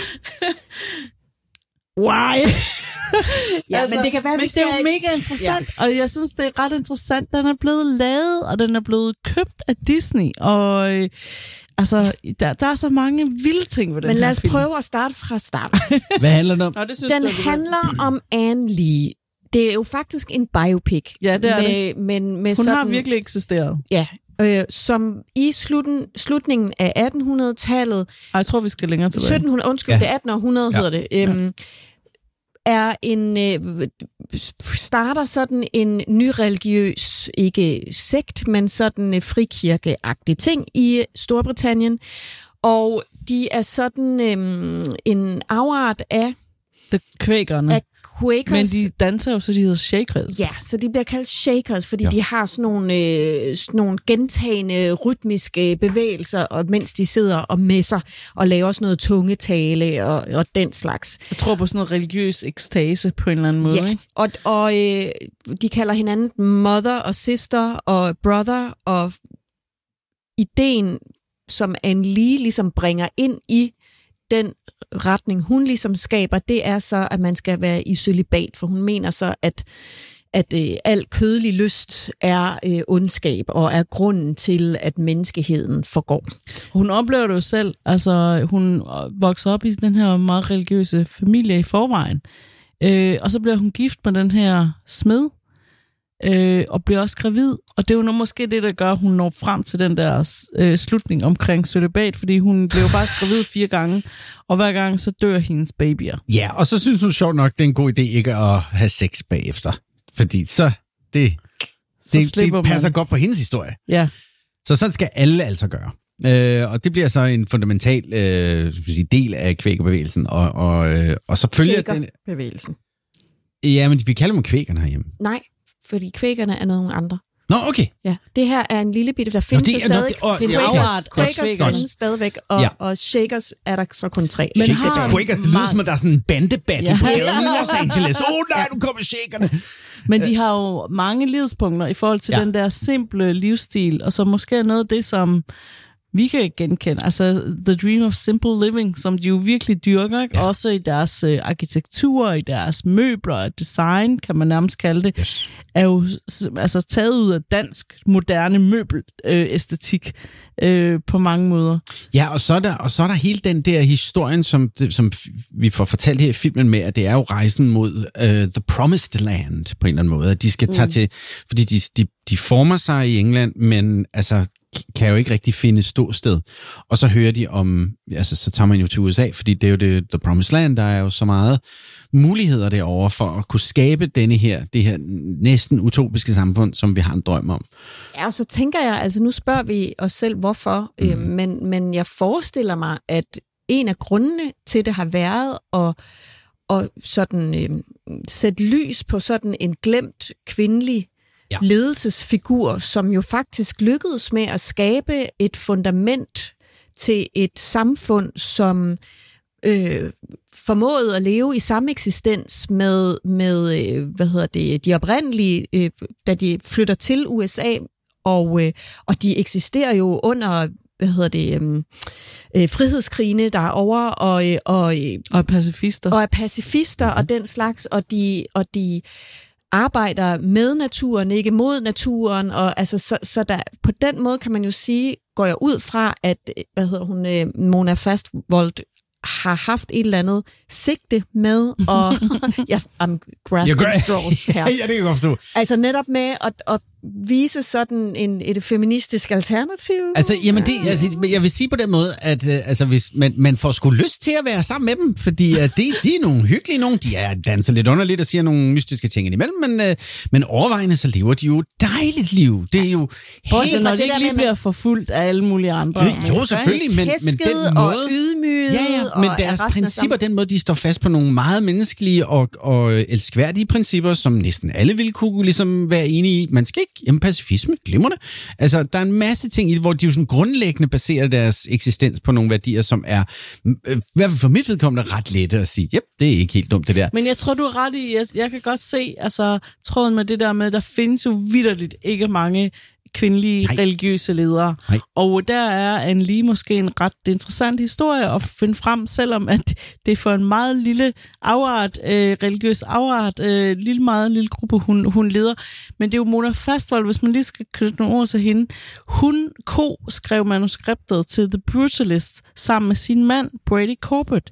Why? Ja, altså, men det kan være, men det er jo mega interessant, ja. Og jeg synes, det er ret interessant. Den er blevet lavet, og den er blevet købt af Disney, og øh, altså, der, der er så mange vilde ting ved den men her film. Men lad os prøve at starte fra start. Hvad handler den om? Nå, det synes den du, handler om Anne Lee. Det er jo faktisk en biopic. Ja, det er med, det. Men, med Hun sådan, har virkelig eksisteret. Ja, øh, som i slutten, slutningen af attenhundredetallet... Ej, jeg tror, vi skal længere tilbage. sytten hundrede, undskyld, ja. Det attende århundrede ja. hedder det. Øhm, ja. er en øh, starter sådan en nyreligiøs, ikke sekt, men sådan en frikirkeagtig ting i Storbritannien. Og de er sådan øh, en afart af... The Quakerne. Af Quakers. Men de danser jo, så de hedder Shakers. Ja, så de bliver kaldt Shakers, fordi ja. de har sådan nogle, øh, sådan nogle gentagende rytmiske bevægelser, og mens de sidder og messer og laver sådan noget tungetale og, og den slags. Jeg tror på sådan noget religiøs ekstase på en eller anden måde. Ja, ikke? og, og øh, de kalder hinanden mother og sister og brother, og ideen, som Anne Lee ligesom bringer ind i den retning, hun ligesom skaber, det er så, at man skal være i cølibat, for hun mener så, at, at øh, al kødelig lyst er øh, ondskab, og er grunden til, at menneskeheden forgår. Hun oplever det jo selv, altså hun vokser op i den her meget religiøse familie i forvejen, øh, og så bliver hun gift med den her smed, øh, og bliver også gravid, og det er jo nok måske det, der gør, at hun når frem til den der øh, slutning omkring cølibat, fordi hun blev faktisk gravid fire gange, og hver gang så dør hendes babyer. Ja, og så synes hun sjovt nok, det er en god idé ikke at have sex bagefter, fordi så det, så det, det passer man. godt på hendes historie. Ja. Så sådan skal alle altså gøre. Øh, og det bliver så en fundamental øh, sige, del af kvækerbevægelsen, og, og, øh, og så følger den... Bevægelsen. Ja, men vi kalder dem kvækerne herhjemme. Nej, fordi kvækerne er nogle andre. Nå, okay. Ja, det her er en lille bitte, der findes nå, det, stadig. Nå, det, og, det er ja, okay. Quakers. Quakers Godt. findes stadigvæk, og, ja. og Shakers er der så kun tre. Men Shakers og Quakers, det lyder som, at der er sådan en bandebattle ja. på gaden i Los Angeles. Åh oh, nej, nu kommer Shakerne. Men de har jo mange lidspunkter i forhold til ja. den der simple livsstil, og så måske noget af det, som vi kan genkende. Altså The Dream of Simple Living, som de jo virkelig dyrker, ikke? Ja. Også i deres øh, arkitektur, i deres møbler og design, kan man nærmest kalde det, yes. er jo altså, taget ud af dansk moderne møbelæstetik øh, på mange måder. Ja, og så er der, og så er der hele den der historien, som, som vi får fortalt her i filmen med, at det er jo rejsen mod uh, The Promised Land på en eller anden måde. At de skal tage mm. til, fordi de, de, de former sig i England, men altså kan jo ikke rigtig finde ståsted. Og så hører de om, altså så tager man jo til U S A, fordi det er jo det, The Promised Land, der er jo så meget muligheder derovre for at kunne skabe denne her, det her næsten utopiske samfund, som vi har en drøm om. Ja, og så tænker jeg, altså nu spørger vi os selv, hvorfor, mm. øh, men, men jeg forestiller mig, at en af grundene til det har været at, at sådan, øh, sætte lys på sådan en glemt kvindelig ja. ledelsesfigur, som jo faktisk lykkedes med at skabe et fundament til et samfund, som øh, formåede at leve i samme eksistens med, med øh, hvad hedder det, de oprindelige, øh, da de flytter til U S A, og, øh, og de eksisterer jo under, hvad hedder det, øh, øh, frihedskrigene derovre, og, øh, og, øh, og er pacifister. Og er pacifister og den slags, og de, og de arbejder med naturen, ikke mod naturen, og altså, så, så der, på den måde kan man jo sige, går jeg ud fra, at, hvad hedder hun, øh, Mona Fastvold, har haft et eller andet sigte med, og ja, I'm grasping straws her. Ja, det kan jeg godt forstå. Altså netop med at, at vise sådan en, et feministisk alternativ. Altså, jamen det, altså, jeg vil sige på den måde, at øh, altså, hvis man, man får sgu lyst til at være sammen med dem, fordi at de, de er nogle hyggelige nogen, de er danser lidt underligt og siger nogle mystiske ting imellem, men, øh, men overvejende så lever de jo et dejligt liv. Det er jo helt... Helt, når de ikke lige bliver forfulgt af alle mulige andre. Jo, jo selvfølgelig, men, men den måde... og ydmyget. Ja, ja, men deres principper, den måde, de står fast på nogle meget menneskelige og, og elskværdige principper, som næsten alle ville kunne ligesom være enige i. Man skal ikke Jamen, pacifisme, glimrende. Altså, der er en masse ting i det, hvor de jo sådan grundlæggende baserer deres eksistens på nogle værdier, som er, øh, i hvert fald for mit vedkommende, ret lette at sige, jep, det er ikke helt dumt, det der. Men jeg tror, du er ret i, jeg, jeg kan godt se, altså, tråden med det der med, der findes jo vitterligt ikke mange kvindelige Nej. religiøse ledere. Nej. Og der er en lige måske en ret interessant historie at finde frem, selvom at det er for en meget lille afart, øh, religiøs afart, øh, lille meget lille gruppe, hun, hun leder. Men det er jo Mona Fastvold, hvis man lige skal knytte nogle ord til hende. Hun ko-skrev manuskriptet til The Brutalist sammen med sin mand, Brady Corbett.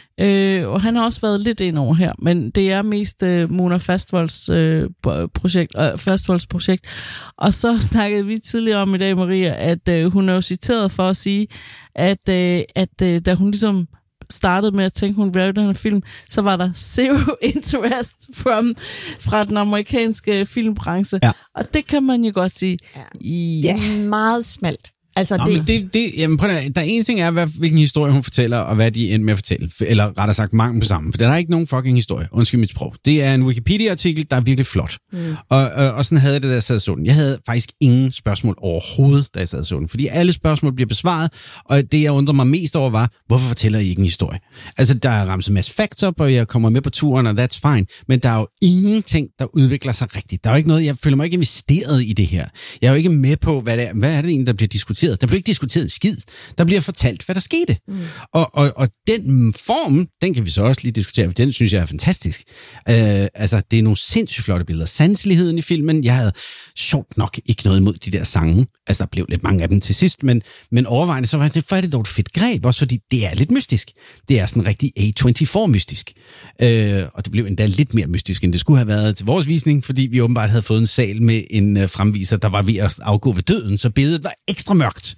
Øh, og han har også været lidt ind over her, men det er mest øh, Mona Fastvolds øh, projekt, øh, Fastvolds projekt. Og så snakkede vi tidligere om i dag, Maria, at øh, hun er jo citeret for at sige, at, øh, at øh, da hun ligesom startede med at tænke, hun ville lave den her film, så var der zero interest from, fra den amerikanske filmbranche. Ja. Og det kan man jo godt sige. Ja, ja meget smalt. Altså Nå, det... Men det, det, jamen, prøv at, der er en ting er, hvad, hvilken historie hun fortæller, og hvad de endte med at fortælle. Eller rettere sagt, mangel på sammen. For der er ikke nogen fucking historie. Undskyld mit sprog. Det er en Wikipedia-artikel, der er virkelig flot. Mm. Og, og, og sådan havde jeg det, da jeg sad og så den. Jeg havde faktisk ingen spørgsmål overhovedet, da jeg sad og så den. Fordi alle spørgsmål bliver besvaret, og det, jeg undrer mig mest over, var, hvorfor fortæller I ikke en historie? Altså, der er ramset en masse facts op, og jeg kommer med på turen, og that's fine. Men der er jo ingenting, der udvikler sig rigtigt. Der er jo ikke noget, jeg føler mig ikke investeret i det her. Jeg er jo ikke med på, hvad, det er, hvad er det egentlig, der bliver diskuteret. Der bliver ikke diskuteret skid. Der bliver fortalt, hvad der skete. Mm. Og, og, og den form, den kan vi så også lige diskutere, for den synes jeg er fantastisk. Uh, altså, det er nogle sindssygt flotte billeder. Sanseligheden i filmen, jeg havde sjovt nok ikke noget imod de der sange. Altså, der blev lidt mange af dem til sidst, men, men overvejende, så var det, for er det dog et fedt greb, også fordi det er lidt mystisk. Det er sådan rigtig A tyve-mystisk. Uh, og det blev endda lidt mere mystisk, end det skulle have været til vores visning, fordi vi åbenbart havde fået en sal med en uh, fremviser, der var ved at afgå ved døden, så billedet var ekstra mørkt.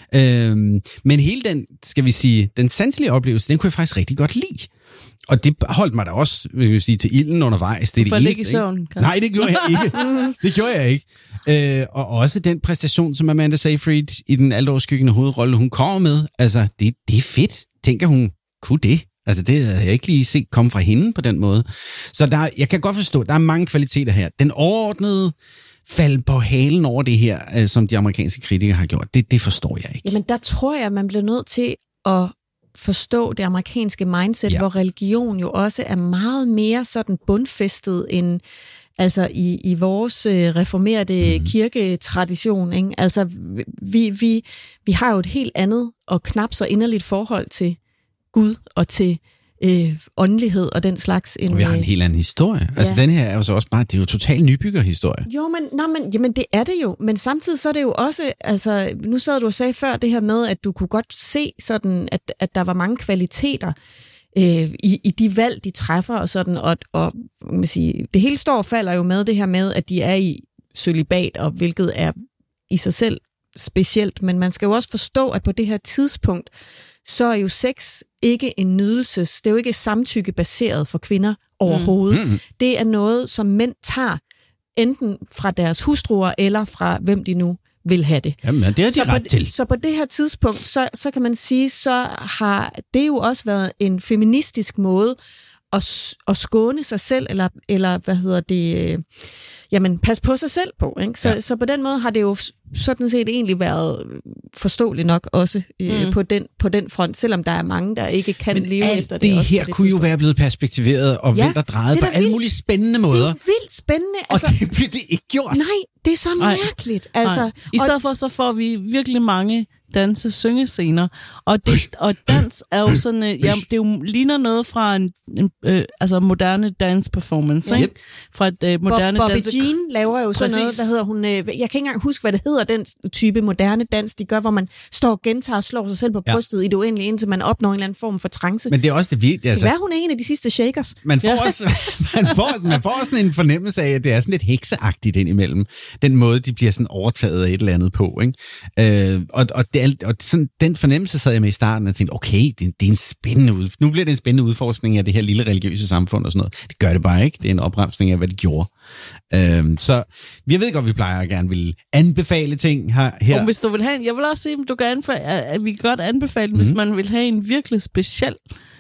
Øhm, men hele den, skal vi sige, den sanselige oplevelse, den kunne jeg faktisk rigtig godt lide. Og det holdt mig da også, vil jeg sige, til ilden undervejs. Det er det eneste, ikke? Søvn, Nej, det gjorde jeg ikke. Det gjorde jeg ikke. Øh, og også den præstation, som Amanda Seyfried i den altoverskyggende hovedrolle, hun kommer med. Altså, det, det er fedt. Tænker hun, kunne det? Altså, det havde jeg ikke lige set komme fra hende på den måde. Så der, jeg kan godt forstå, der er mange kvaliteter her. Den overordnede falde på halen over det her, som de amerikanske kritikere har gjort. Det, det forstår jeg ikke. Jamen, der tror jeg, man bliver nødt til at forstå det amerikanske mindset, ja. Hvor religion jo også er meget mere sådan bundfæstet end altså i, i vores øh, reformerede mm. kirketradition. Ikke? Altså, vi, vi, vi har jo et helt andet og knap så inderligt forhold til Gud og til Øh, åndelighed og den slags. En, og vi har en helt anden historie. Ja. Altså den her er jo så også bare, det er jo total nybyggerhistorie. Jo, men, nej, men jamen, det er det jo. Men samtidig så er det jo også, altså nu sad du og sagde før det her med, at du kunne godt se sådan, at, at der var mange kvaliteter øh, i, i de valg, de træffer og sådan, og, og man sige, det hele står og falder jo med det her med, at de er i cølibat, og hvilket er i sig selv specielt, men man skal jo også forstå, at på det her tidspunkt, så er jo sex ikke en nydelses, det er jo ikke samtykkebaseret for kvinder overhovedet. Mm. Det er noget, som mænd tager enten fra deres hustruer, eller fra hvem de nu vil have det. Jamen, det er de så ret på, til. Så på det her tidspunkt, så, så kan man sige, så har det jo også været en feministisk måde at, at skåne sig selv, eller, eller hvad hedder det, øh, jamen pas på sig selv på. Ikke? Så, ja. så på den måde har det jo sådan set egentlig været forståeligt nok også øh, mm. på, den, på den front, selvom der er mange, der ikke kan Men leve efter det. det også her det kunne jo være blevet perspektiveret og ja, vendt og drejet på alle mulige spændende måder. Det er vildt spændende. Altså, og det bliver det ikke gjort. Nej, det er så mærkeligt. Altså, I stedet for, så får vi virkelig mange danse-syngescener. Og, det, og dans er jo sådan, ja, det jo ligner noget fra en, en øh, altså moderne dance performance, ja. Ikke? Fra et øh, moderne Bob, Bobby dans. Jean laver jo sådan Præcis. noget, hvad hedder hun, øh, jeg kan ikke engang huske, hvad det hedder, den type moderne dans, de gør, hvor man står og gentager og slår sig selv på brystet ja. I det uendelige, indtil man opnår en eller anden form for trance. Men det er også det vildt. Altså, det er, hun er en af de sidste shakers. Man får, ja. også, man, får, man får sådan en fornemmelse af, at det er sådan lidt hekseagtigt indimellem. Den måde, de bliver sådan overtaget af et eller andet på. Ikke? Øh, og og, det, og sådan, den fornemmelse sad jeg med i starten, og tænkte, okay, det, det er en spændende ud, nu bliver det en spændende udforskning af det her lille religiøse samfund og sådan noget. Det gør det bare ikke. Det er en opremsning af, hvad de gjorde. Øhm, så jeg ved godt, vi plejer at gerne vil anbefale ting her. her. Og hvis du vil have en, jeg vil også sige, at du kan anbefale, at vi kan godt anbefale, mm. hvis man vil have en virkelig speciel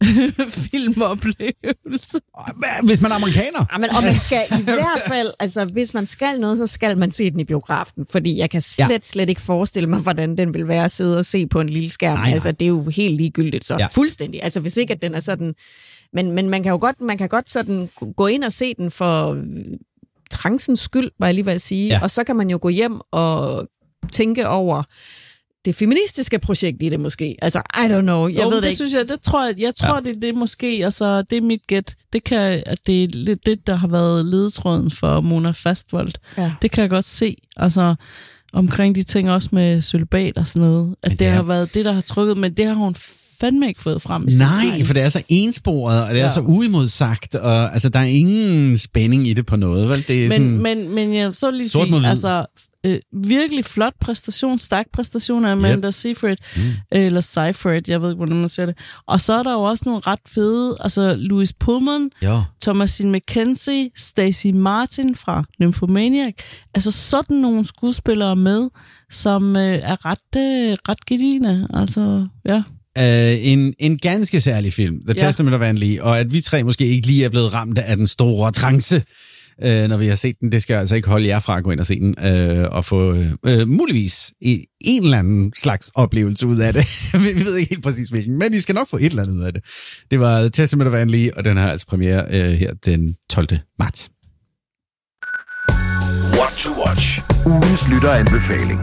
filmoplevelse. Hvis man er amerikaner. Ja, men, og man skal i hvert fald, altså hvis man skal noget, så skal man se den i biografen, fordi jeg kan slet, ja. slet ikke forestille mig, hvordan den vil være at sidde og se på en lille skærm. Nej, nej. Altså det er jo helt ligegyldigt så. Ja. Fuldstændig. Altså hvis ikke, at den er sådan... Men, men man kan jo godt, man kan godt sådan gå ind og se den for trancens skyld, var jeg lige ved at sige. Ja. Og så kan man jo gå hjem og tænke over det feministiske projekt i det måske. Altså, I don't know. Jeg jo, ved det, det ikke. Synes jeg, det tror jeg, jeg tror, ja. det, det er måske, altså, det er mit gæt. Det kan, at det er lidt det, der har været ledetråden for Mona Fastvold. Ja. Det kan jeg godt se. Altså, omkring de ting også med cølibat og sådan noget. At det, det har været det, der har trykket, men det har hun fandme ikke fået frem. I Nej, for det er så ensporet, og det er ja. så uimodsagt, og altså, der er ingen spænding i det på noget, vel? Det er men, sådan men, men jeg så lige sige, altså, øh, virkelig flot præstation, stærk præstation af Amanda yep. Seyfried, mm. eller Seyfried, jeg ved ikke, hvordan man siger det. Og så er der jo også nogle ret fede, altså Louis Pullman, jo. Thomasin McKenzie, Stacey Martin fra Nymphomaniac, altså sådan nogle skuespillere med, som øh, er ret, øh, ret gedigne, altså, ja. Uh, en, en ganske særlig film, The ja. Testament of Anne Lee, og at vi tre måske ikke lige er blevet ramt af den store trance, uh, når vi har set den, det skal altså ikke holde jer fra at gå ind og se den, uh, og få uh, muligvis en eller anden slags oplevelse ud af det. Vi ved ikke helt præcis hvilken, men I skal nok få et eller andet ud af det. Det var The Testament of Anne Lee, og den har altså premiere uh, her den tolvte marts. What to watch. Ugens lytteranbefaling.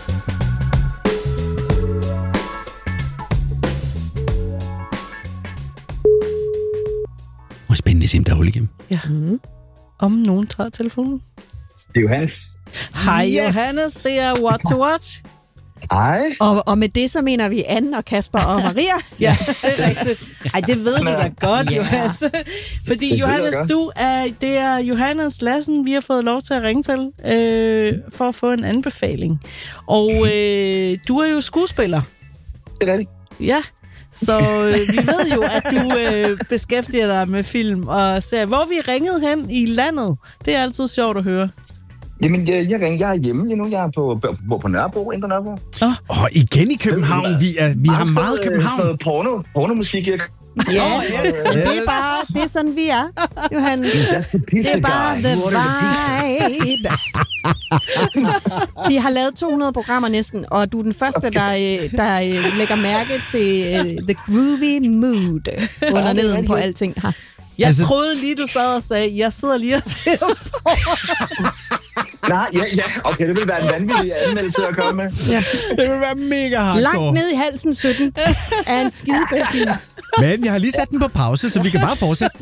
Hvor spændende sim, der er hul igennem. Ja. Mm. Om nogen tager telefonen. Det er Johannes. Hej yes. Johannes, det er What to Watch. Hej. Og, og med det, så mener vi Anne og Kasper og Maria. Ja, det er rigtigt. Ej, det ved du da godt, yeah. Johannes. Fordi det Johannes, du er, det er Johannes Lassen, vi har fået lov til at ringe til, øh, for at få en anbefaling. Og øh, du er jo skuespiller. Det er det. Ja. Så øh, vi ved jo, at du øh, beskæftiger dig med film og serier. Hvor vi ringet hen i landet, det er altid sjovt at høre. Jamen, jeg, jeg, ringer, jeg er hjemme lige nu. Jeg er på, på, på Nørrebro, Indre Nørrebro. Åh, oh. oh, igen i København. Vi, er, vi har meget København. Meget porno, pornomusik, jeg... Ja, oh, yes. yes. Det er bare, det er sådan, vi er, Johannes. Det er bare the vibe. Vi har lavet to hundrede programmer næsten, og du er den første, der, der lægger mærke til uh, the groovy mood under neden på alting her. Jeg altså, troede lige, du sad og sagde, jeg sidder lige og ser på. Nej, ja, ja, okay, det vil være en vanvittig anmeldelse at komme med. Ja. Det vil være mega hardcore. Langt ned i halsen sytten er en skidegod film. Men jeg har lige sat den på pause, så vi kan bare fortsætte.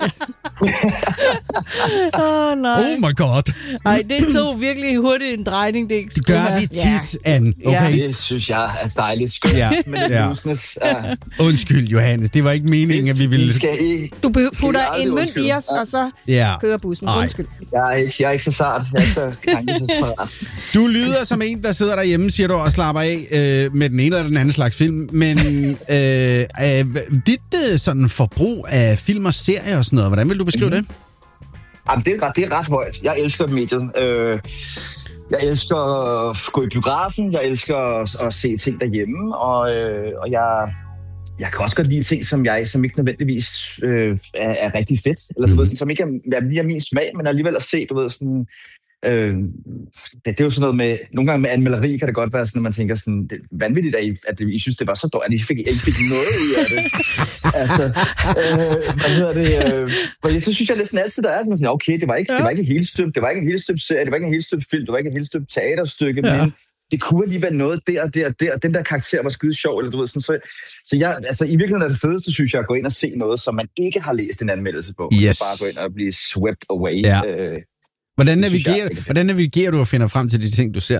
Åh, oh, nej. Oh my god. Nej, det tog virkelig hurtigt en drejning, det ikke det gør have. Vi tit, Anne. Okay? Ja. Det synes jeg er dejligt skønt. Ja. Men det ja. ja. Undskyld, Johannes. Det var ikke meningen, at vi ville... Du putter en mønt i os, og så ja. kører bussen. Ej. Undskyld. Jeg er, ikke, jeg er ikke så sart. Jeg er så krænkelsesparat. Du lyder som en, der sidder derhjemme, siger du, og slapper af øh, med den ene eller den anden slags film. Men øh, øh, dit øh, sådan forbrug af film og serier og sådan noget, hvordan vil du beskrive mm-hmm. det? Jamen, det, er ret, det er ret højt. Jeg elsker mediet. Øh, jeg elsker at gå i biografen. Jeg elsker at, at se ting derhjemme. Og, øh, og jeg, jeg kan også godt lide ting, som jeg som ikke nødvendigvis øh, er, er rigtig fedt. Eller du mm. ved, sådan, som ikke er, er lige af min smag, men alligevel at se, du ved, sådan... Øh, det, det er jo sådan noget med, nogle gange med anmelderi kan det godt være sådan, at man tænker sådan, det er vanvittigt, at I, at I synes, det var så dårligt, at I fik, I fik noget ud af det. Altså, øh, hvad hedder det? Øh, og jeg, så synes jeg næsten altid, der er sådan, okay, det var ikke, ja. det var ikke en helstøbt, det var ikke en helstøbt serie, det var ikke en helstøbt film, det var ikke en helstøbt teaterstykke, ja. men det kunne alligevel noget der og der og der, og den der karakter var skide sjov, eller du ved, sådan, så, så jeg, altså i virkeligheden er det fedeste, synes jeg, at gå ind og se noget, som man ikke har læst en anmeldelse på, yes. og bare gå ind og blive swept away. Ja. Øh, Hvordan navigerer, hvordan navigerer du og finder frem til de ting, du ser?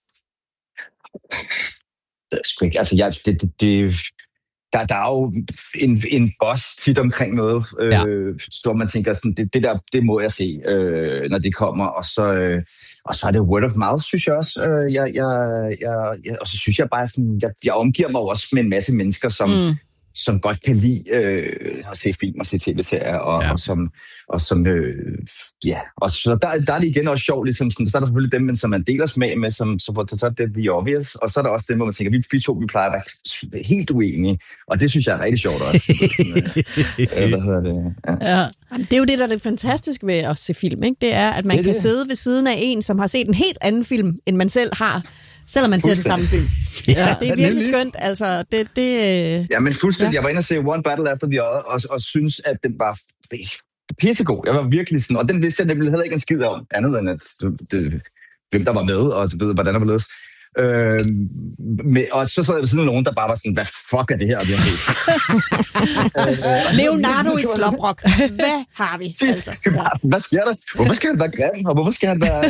Det er sgu ikke. Altså, jeg, det, det, det, der, der er jo en, en boss tit omkring noget, ja. øh, hvor man tænker, sådan, det, det der, det må jeg se, øh, når det kommer. Og så, øh, og så er det word of mouth, synes jeg også. Øh, jeg, jeg, jeg, jeg, og så synes jeg bare, sådan, jeg, jeg omgiver mig også med en masse mennesker, som... Mm. som godt kan lide øh, at se film og se tv-serier, og, ja. og som, og som øh, ja, og så der, der er det igen også sjovt, ligesom sådan, så er der selvfølgelig dem, som man deler smag med, som, som så er det the obvious, og så er der også dem, hvor man tænker, vi, vi to, vi plejer at være helt uenige, og det synes jeg er rigtig sjovt også. Sådan, øh, hvad hedder det? Ja. Ja. Det er jo det, der er det fantastiske ved at se film, ikke? Det er, at man det kan det. sidde ved siden af en, som har set en helt anden film, end man selv har, selvom man ser det samme film. Ja, det er virkelig skønt, altså. Det, det, ja, men fuldstændig. Ja. Jeg var inde og se One Battle After the Other, og, og synes, at den var pissegod. Jeg var virkelig sådan, og den vidste jeg nemlig heller ikke en skid om, andet end at det, hvem der var med, og du ved, hvordan der var ledes. Øh, med, og så sad der sådan nogen, der bare var sådan, hvad fuck er det her? Leonardo i Sloprock. Hvad har vi? Altså? Hvad sker der? Hvorfor skal han være grim? Og hvorfor skal han være...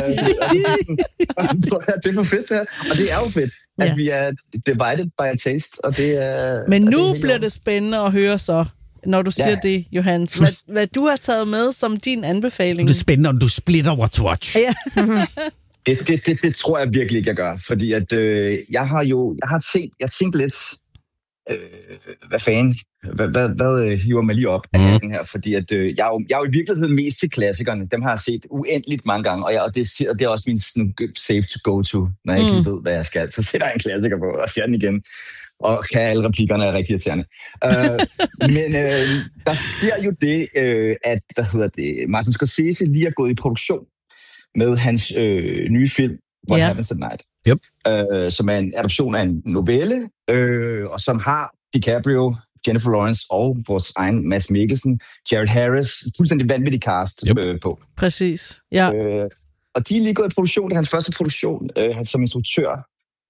det er for fedt her. Og det er jo fedt, at ja. vi er divided by a taste. Og det er, Men nu det bliver det spændende at høre så, når du siger ja. det, Johannes. Hvad, hvad du har taget med som din anbefaling. Det er spændende, om du splitter What to Watch. Ja. Det, det, det, det tror jeg virkelig ikke, jeg gør, fordi at øh, jeg har jo, jeg har tænkt, jeg tænkt lidt, øh, hvad fanden, hvad, hvad, hvad hiver mig lige op af mm. den her, fordi at øh, jeg, er jo, jeg er jo i virkeligheden mest til klassikerne, dem har jeg set uendeligt mange gange, og, jeg, og, det, og det er også min sådan, safe to go to, når jeg mm. ikke ved, hvad jeg skal, så sætter jeg en klassiker på og ser den igen, og kan alle replikkerne er rigtig irriterende. uh, men øh, der sker jo det, øh, at, hvad hedder det, Martin Scorsese lige er gået i produktion med hans øh, nye film, What yeah. Happens at Night, yep. øh, som er en adoption af en novelle, øh, og som har DiCaprio, Jennifer Lawrence og vores egen Mads Mikkelsen, Jared Harris, fuldstændig vanvittig cast yep. øh, på. Præcis, ja. Øh, og de er lige gået i produktion, det er hans første produktion, øh, han som instruktør,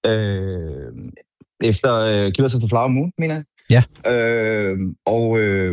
øh, efter øh, Killers of the Flower Moon, mener jeg. Ja. Øh, og... Øh,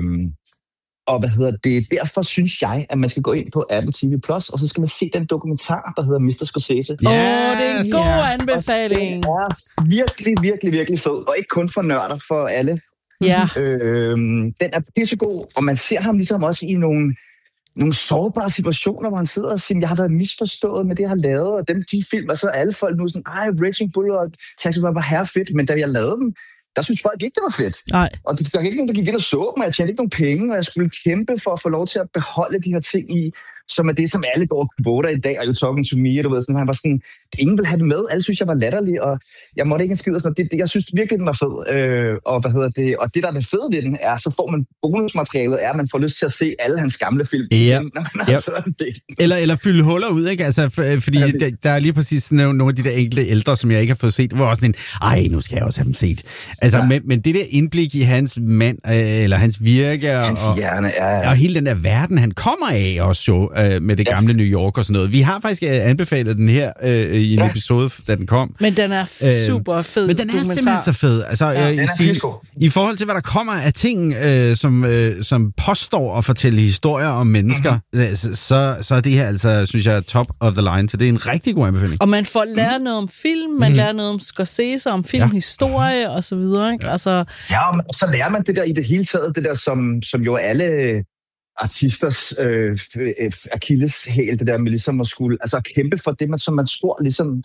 Og hvad hedder det? Derfor synes jeg, at man skal gå ind på Apple T V Plus, og så skal man se den dokumentar, der hedder mister Scorsese. Åh, yes. oh, det er en god yeah. anbefaling. Og den er virkelig, virkelig, virkelig fed. Og ikke kun for nørder, for alle. Ja. Øh, den er pissegod, og man ser ham ligesom også i nogle, nogle sårbare situationer, hvor han sidder og siger, jeg har været misforstået med det, jeg har lavet, og dem, de film, og så er alle folk nu sådan, ej, Raging Bull og Taxi Driver var herrefedt, men da jeg lavede dem, der synes folk ikke, det var fedt. Nej. Og der var ikke nogen, der gik ind og så dem, og jeg tjente ikke nogen penge, og jeg skulle kæmpe for at få lov til at beholde de her ting i, som er det, som alle går og kvoter i dag, og you talking to me, og du ved, sådan, han var sådan, ingen ville have det med, alle synes, jeg var latterlig, og jeg måtte ikke en skid, og sådan, det, det, jeg synes virkelig, den var fed, øh, og hvad hedder det, og det, der er det fede ved den, er, så får man bonusmaterialet, er, at man får lyst til at se alle hans gamle film. Ja. Ja. Eller, eller fylde huller ud, ikke? Altså, for, fordi ja, der, der er lige præcis sådan nogle af de der enkelte ældre, som jeg ikke har fået set, hvor også sådan en, ej, nu skal jeg også have dem set. Altså, ja. men, men det der indblik i hans mand, øh, eller hans virke, hans og, hjerne, ja, ja. og hele den der verden, han kommer af også jo, øh, med det gamle New York og sådan noget. Vi har faktisk anbefalet den her øh, i en ja. episode, da den kom. Men den er super fed. Øh, men den er simpelthen så fed. Altså, ja, øh, i, i forhold til, hvad der kommer af ting, øh, som, øh, som påstår at fortælle historier om mennesker, mm-hmm. så, så, så er det her altså, synes jeg, top of the line. Så det er en rigtig god anbefaling. Og man får lært noget om film, man mm. lærer noget om Scorsese, om filmhistorie ja. og så videre. Ikke? Altså, ja, og så lærer man det der i det hele taget, det der, som, som jo alle artisters øh, akilleshæl, det der med ligesom at skulle, altså at kæmpe for det, man, som man tror ligesom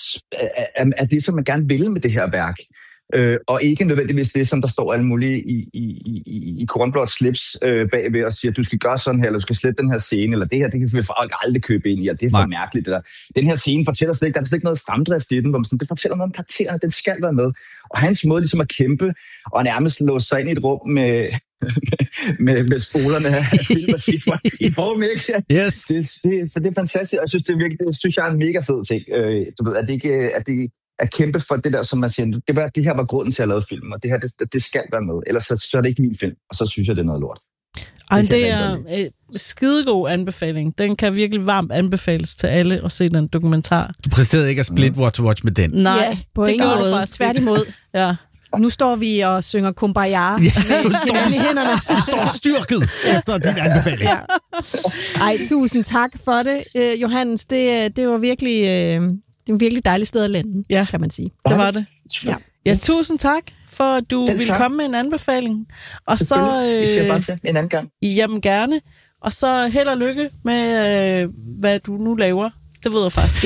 er, er det, som man gerne vil med det her værk. Øh, og ikke nødvendigvis det, som der står alle mulige i, i, i, i kornblåt slips øh, bagved og siger, du skal gøre sådan her, eller du skal slette den her scene, eller det her, det kan vi folk aldrig købe ind i, og det er for Nej. mærkeligt. Det der. Den her scene fortæller slet ikke, der er slet ikke noget fremdrift i den, hvor man sådan, det fortæller noget om karaktererne, den skal være med. Og hans måde ligesom at kæmpe, og nærmest låse sig ind i et rum med... med, med spolerne i form, ikke? Yes. Det, det, så det er fantastisk, og jeg synes, det er virkelig, det synes jeg er en mega fed ting. Øh, du ved, at det ikke at det at kæmpe for det der, som man siger, det, var, det her var grunden til at lave film, og det her, det, det skal være med, ellers så, så er det ikke min film, og så synes jeg, det er noget lort. Ej, det, det er en skidegod anbefaling. Den kan virkelig varmt anbefales til alle at se den dokumentar. Du præsterede ikke at split What to Watch med den. Nej, ja, på det gjorde du faktisk. Tværtimod. Ja. Nu står vi og synger Kumbaya med hinanden i hænderne. Du står styrket efter din anbefaling. Ja. Ej, tusind tak for det, øh, Johannes. Det, det var virkelig, øh, det var virkelig dejligt sted at lande, ja. kan man sige. Det var det. Ja, ja tusind tak for, at du ville komme med en anbefaling. Og så, øh, Vi ser bare til en anden gang. Jamen gerne. Og så held og lykke med, øh, hvad du nu laver Det ved jeg faktisk.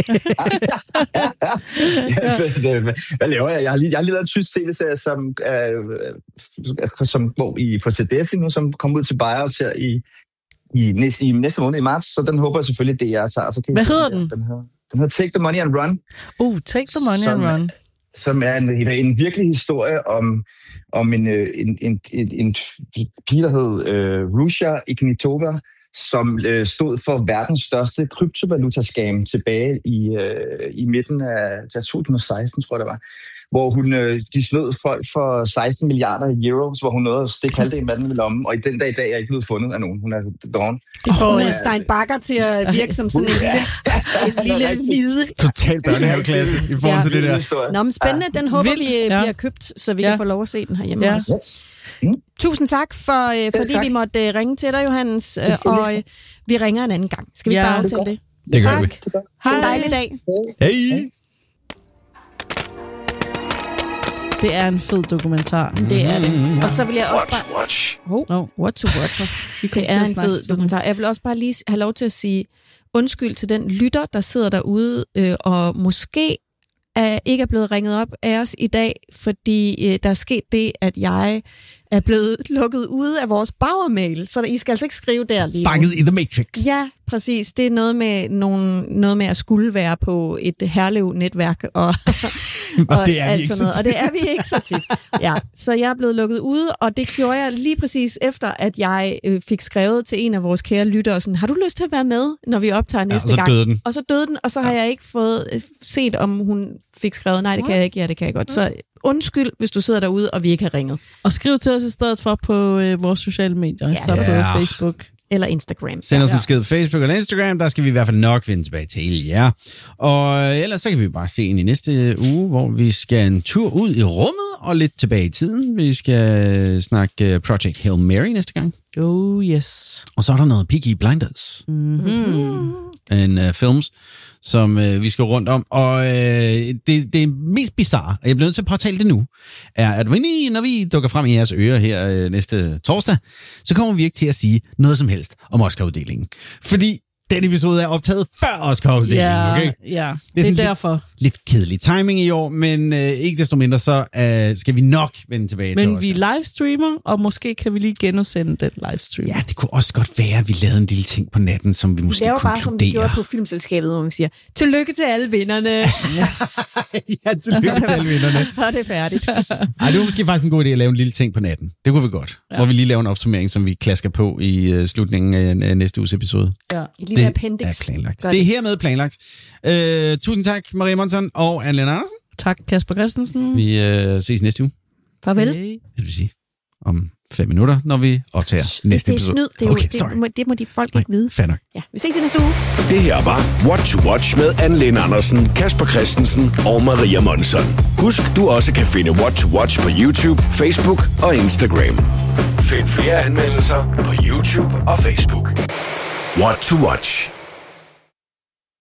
ja, hvad laver jeg? Jeg har lige, jeg har lige lavet en tysk tv-serie, som, øh, som går i, på C D F nu, som kommer ud til Buyers her i, i, næste, i næste måned i marts, så den håber jeg selvfølgelig, det er tager. Så kan hvad hedder den? Den hedder, den hedder Take the Money and Run. Uh, Take the Money som, and Run. Som er en, en virkelig historie om, om en, en, en, en, en pige, der hed øh, Russia Ignitova, som øh, stod for verdens største kryptovaluta-scam tilbage i, øh, i midten af to tusind og seksten, tror jeg det var, hvor hun, øh, de snød folk for seksten milliarder euro, hvor hun nåede at stikke halvdelen af den i lommen, og i den dag i dag er ikke blevet fundet af nogen. Hun er gone. Det får oh, Stein Bakker til at virke som sådan en lille, en lille mide. Total børnehaveklasse i forhold ja. til det der. Nå, men spændende. Den håber Vildt. vi bliver ja. købt, så vi ja. kan få lov at se den herhjemme ja. også. Mm. Tusind tak, for, øh, fordi tak. vi måtte øh, ringe til dig, Johannes, øh, og øh, vi ringer en anden gang. Skal vi ja. bare aftale det? Det gør vi. Hej. En dejlig dag. Hej. Det er en fed dokumentar. Det er det. Og så vil jeg også What bare... watch. Oh, no. What to watch. Det er en fed dokumentar. Jeg vil også bare lige have lov til at sige undskyld til den lytter, der sidder derude øh, og måske er, ikke er blevet ringet op af os i dag, fordi øh, der er sket det, at jeg er blevet lukket ude af vores Bauer-mail, så I skal altså ikke skrive der lige. Fanget i The Matrix. Ja, præcis. Det er noget med, nogle, noget med at skulle være på et Herlev-netværk og, og, og det er alt vi ikke sådan noget. så Og det er vi ikke så tit. Ja, så jeg er blevet lukket ude, og det gjorde jeg lige præcis efter, at jeg øh, fik skrevet til en af vores kære lyttere, sådan, har du lyst til at være med, når vi optager næste ja, gang? Den. Og så døde den, og så har ja. jeg ikke fået øh, set, om hun fik skrevet, nej, det kan jeg ikke, ja, det kan jeg godt. Så undskyld, hvis du sidder derude, og vi ikke har ringet. Og skriv til os i stedet for på øh, vores sociale medier, ja. så på ja. Facebook. Eller Instagram. Send os ja. en besked på Facebook eller Instagram, der skal vi i hvert fald nok vende tilbage til jer. Og ellers så kan vi bare se ind i næste uge, hvor vi skal en tur ud i rummet og lidt tilbage i tiden. Vi skal snakke Project Hail Mary næste gang. Oh yes. Og så er der noget Peaky Blinders. Mm-hmm. En uh, films, som uh, vi skal rundt om. Og uh, det, det mest bizarre, og jeg bliver nødt til at påtale det nu, er, at når vi dukker frem i jeres ører her uh, næste torsdag, så kommer vi ikke til at sige noget som helst om Oscar-uddelingen. Fordi den episode er optaget før Oscar-uddelingen, ja, okay? Ja, det er, det er derfor. Lidt, lidt kedelig timing i år, men uh, ikke desto mindre, så uh, skal vi nok vende tilbage men til Oscar. Men vi livestreamer, og måske kan vi lige genudsende den livestream. Ja, det kunne også godt være, at vi lavede en lille ting på natten, som vi måske kunne konkludere. Det er jo bare, som vi gjorde på Filmselskabet, hvor man siger, tillykke til alle vinderne. ja, tillykke til alle vinderne. Så er det færdigt. Ej, det var måske faktisk en god idé at lave en lille ting på natten. Det kunne vi godt. Ja. Hvor vi lige laver en opsummering, som vi klasker på i uh, slutningen af næste uges episode. Ja, et lille appendix. Det er planlagt. Det er hermed planlagt. Uh, tusind tak, Maria Monson og Anne Lene Andersen. Tak, Kasper Christensen. Vi uh, ses næste uge. Farvel. Okay. Det vil sige om fem minutter, når vi optager Shh, næste det er episode. Snyd. Det, er okay, jo, det, må, det må de folk ikke vide. Fair nok. Ja, vi ses i næste uge. Det her var What to Watch med Anne Lene Andersen, Kasper Christensen og Maria Monson. Husk, du også kan finde What to Watch på YouTube, Facebook og Instagram. Find flere anmeldelser på YouTube og Facebook. What to Watch.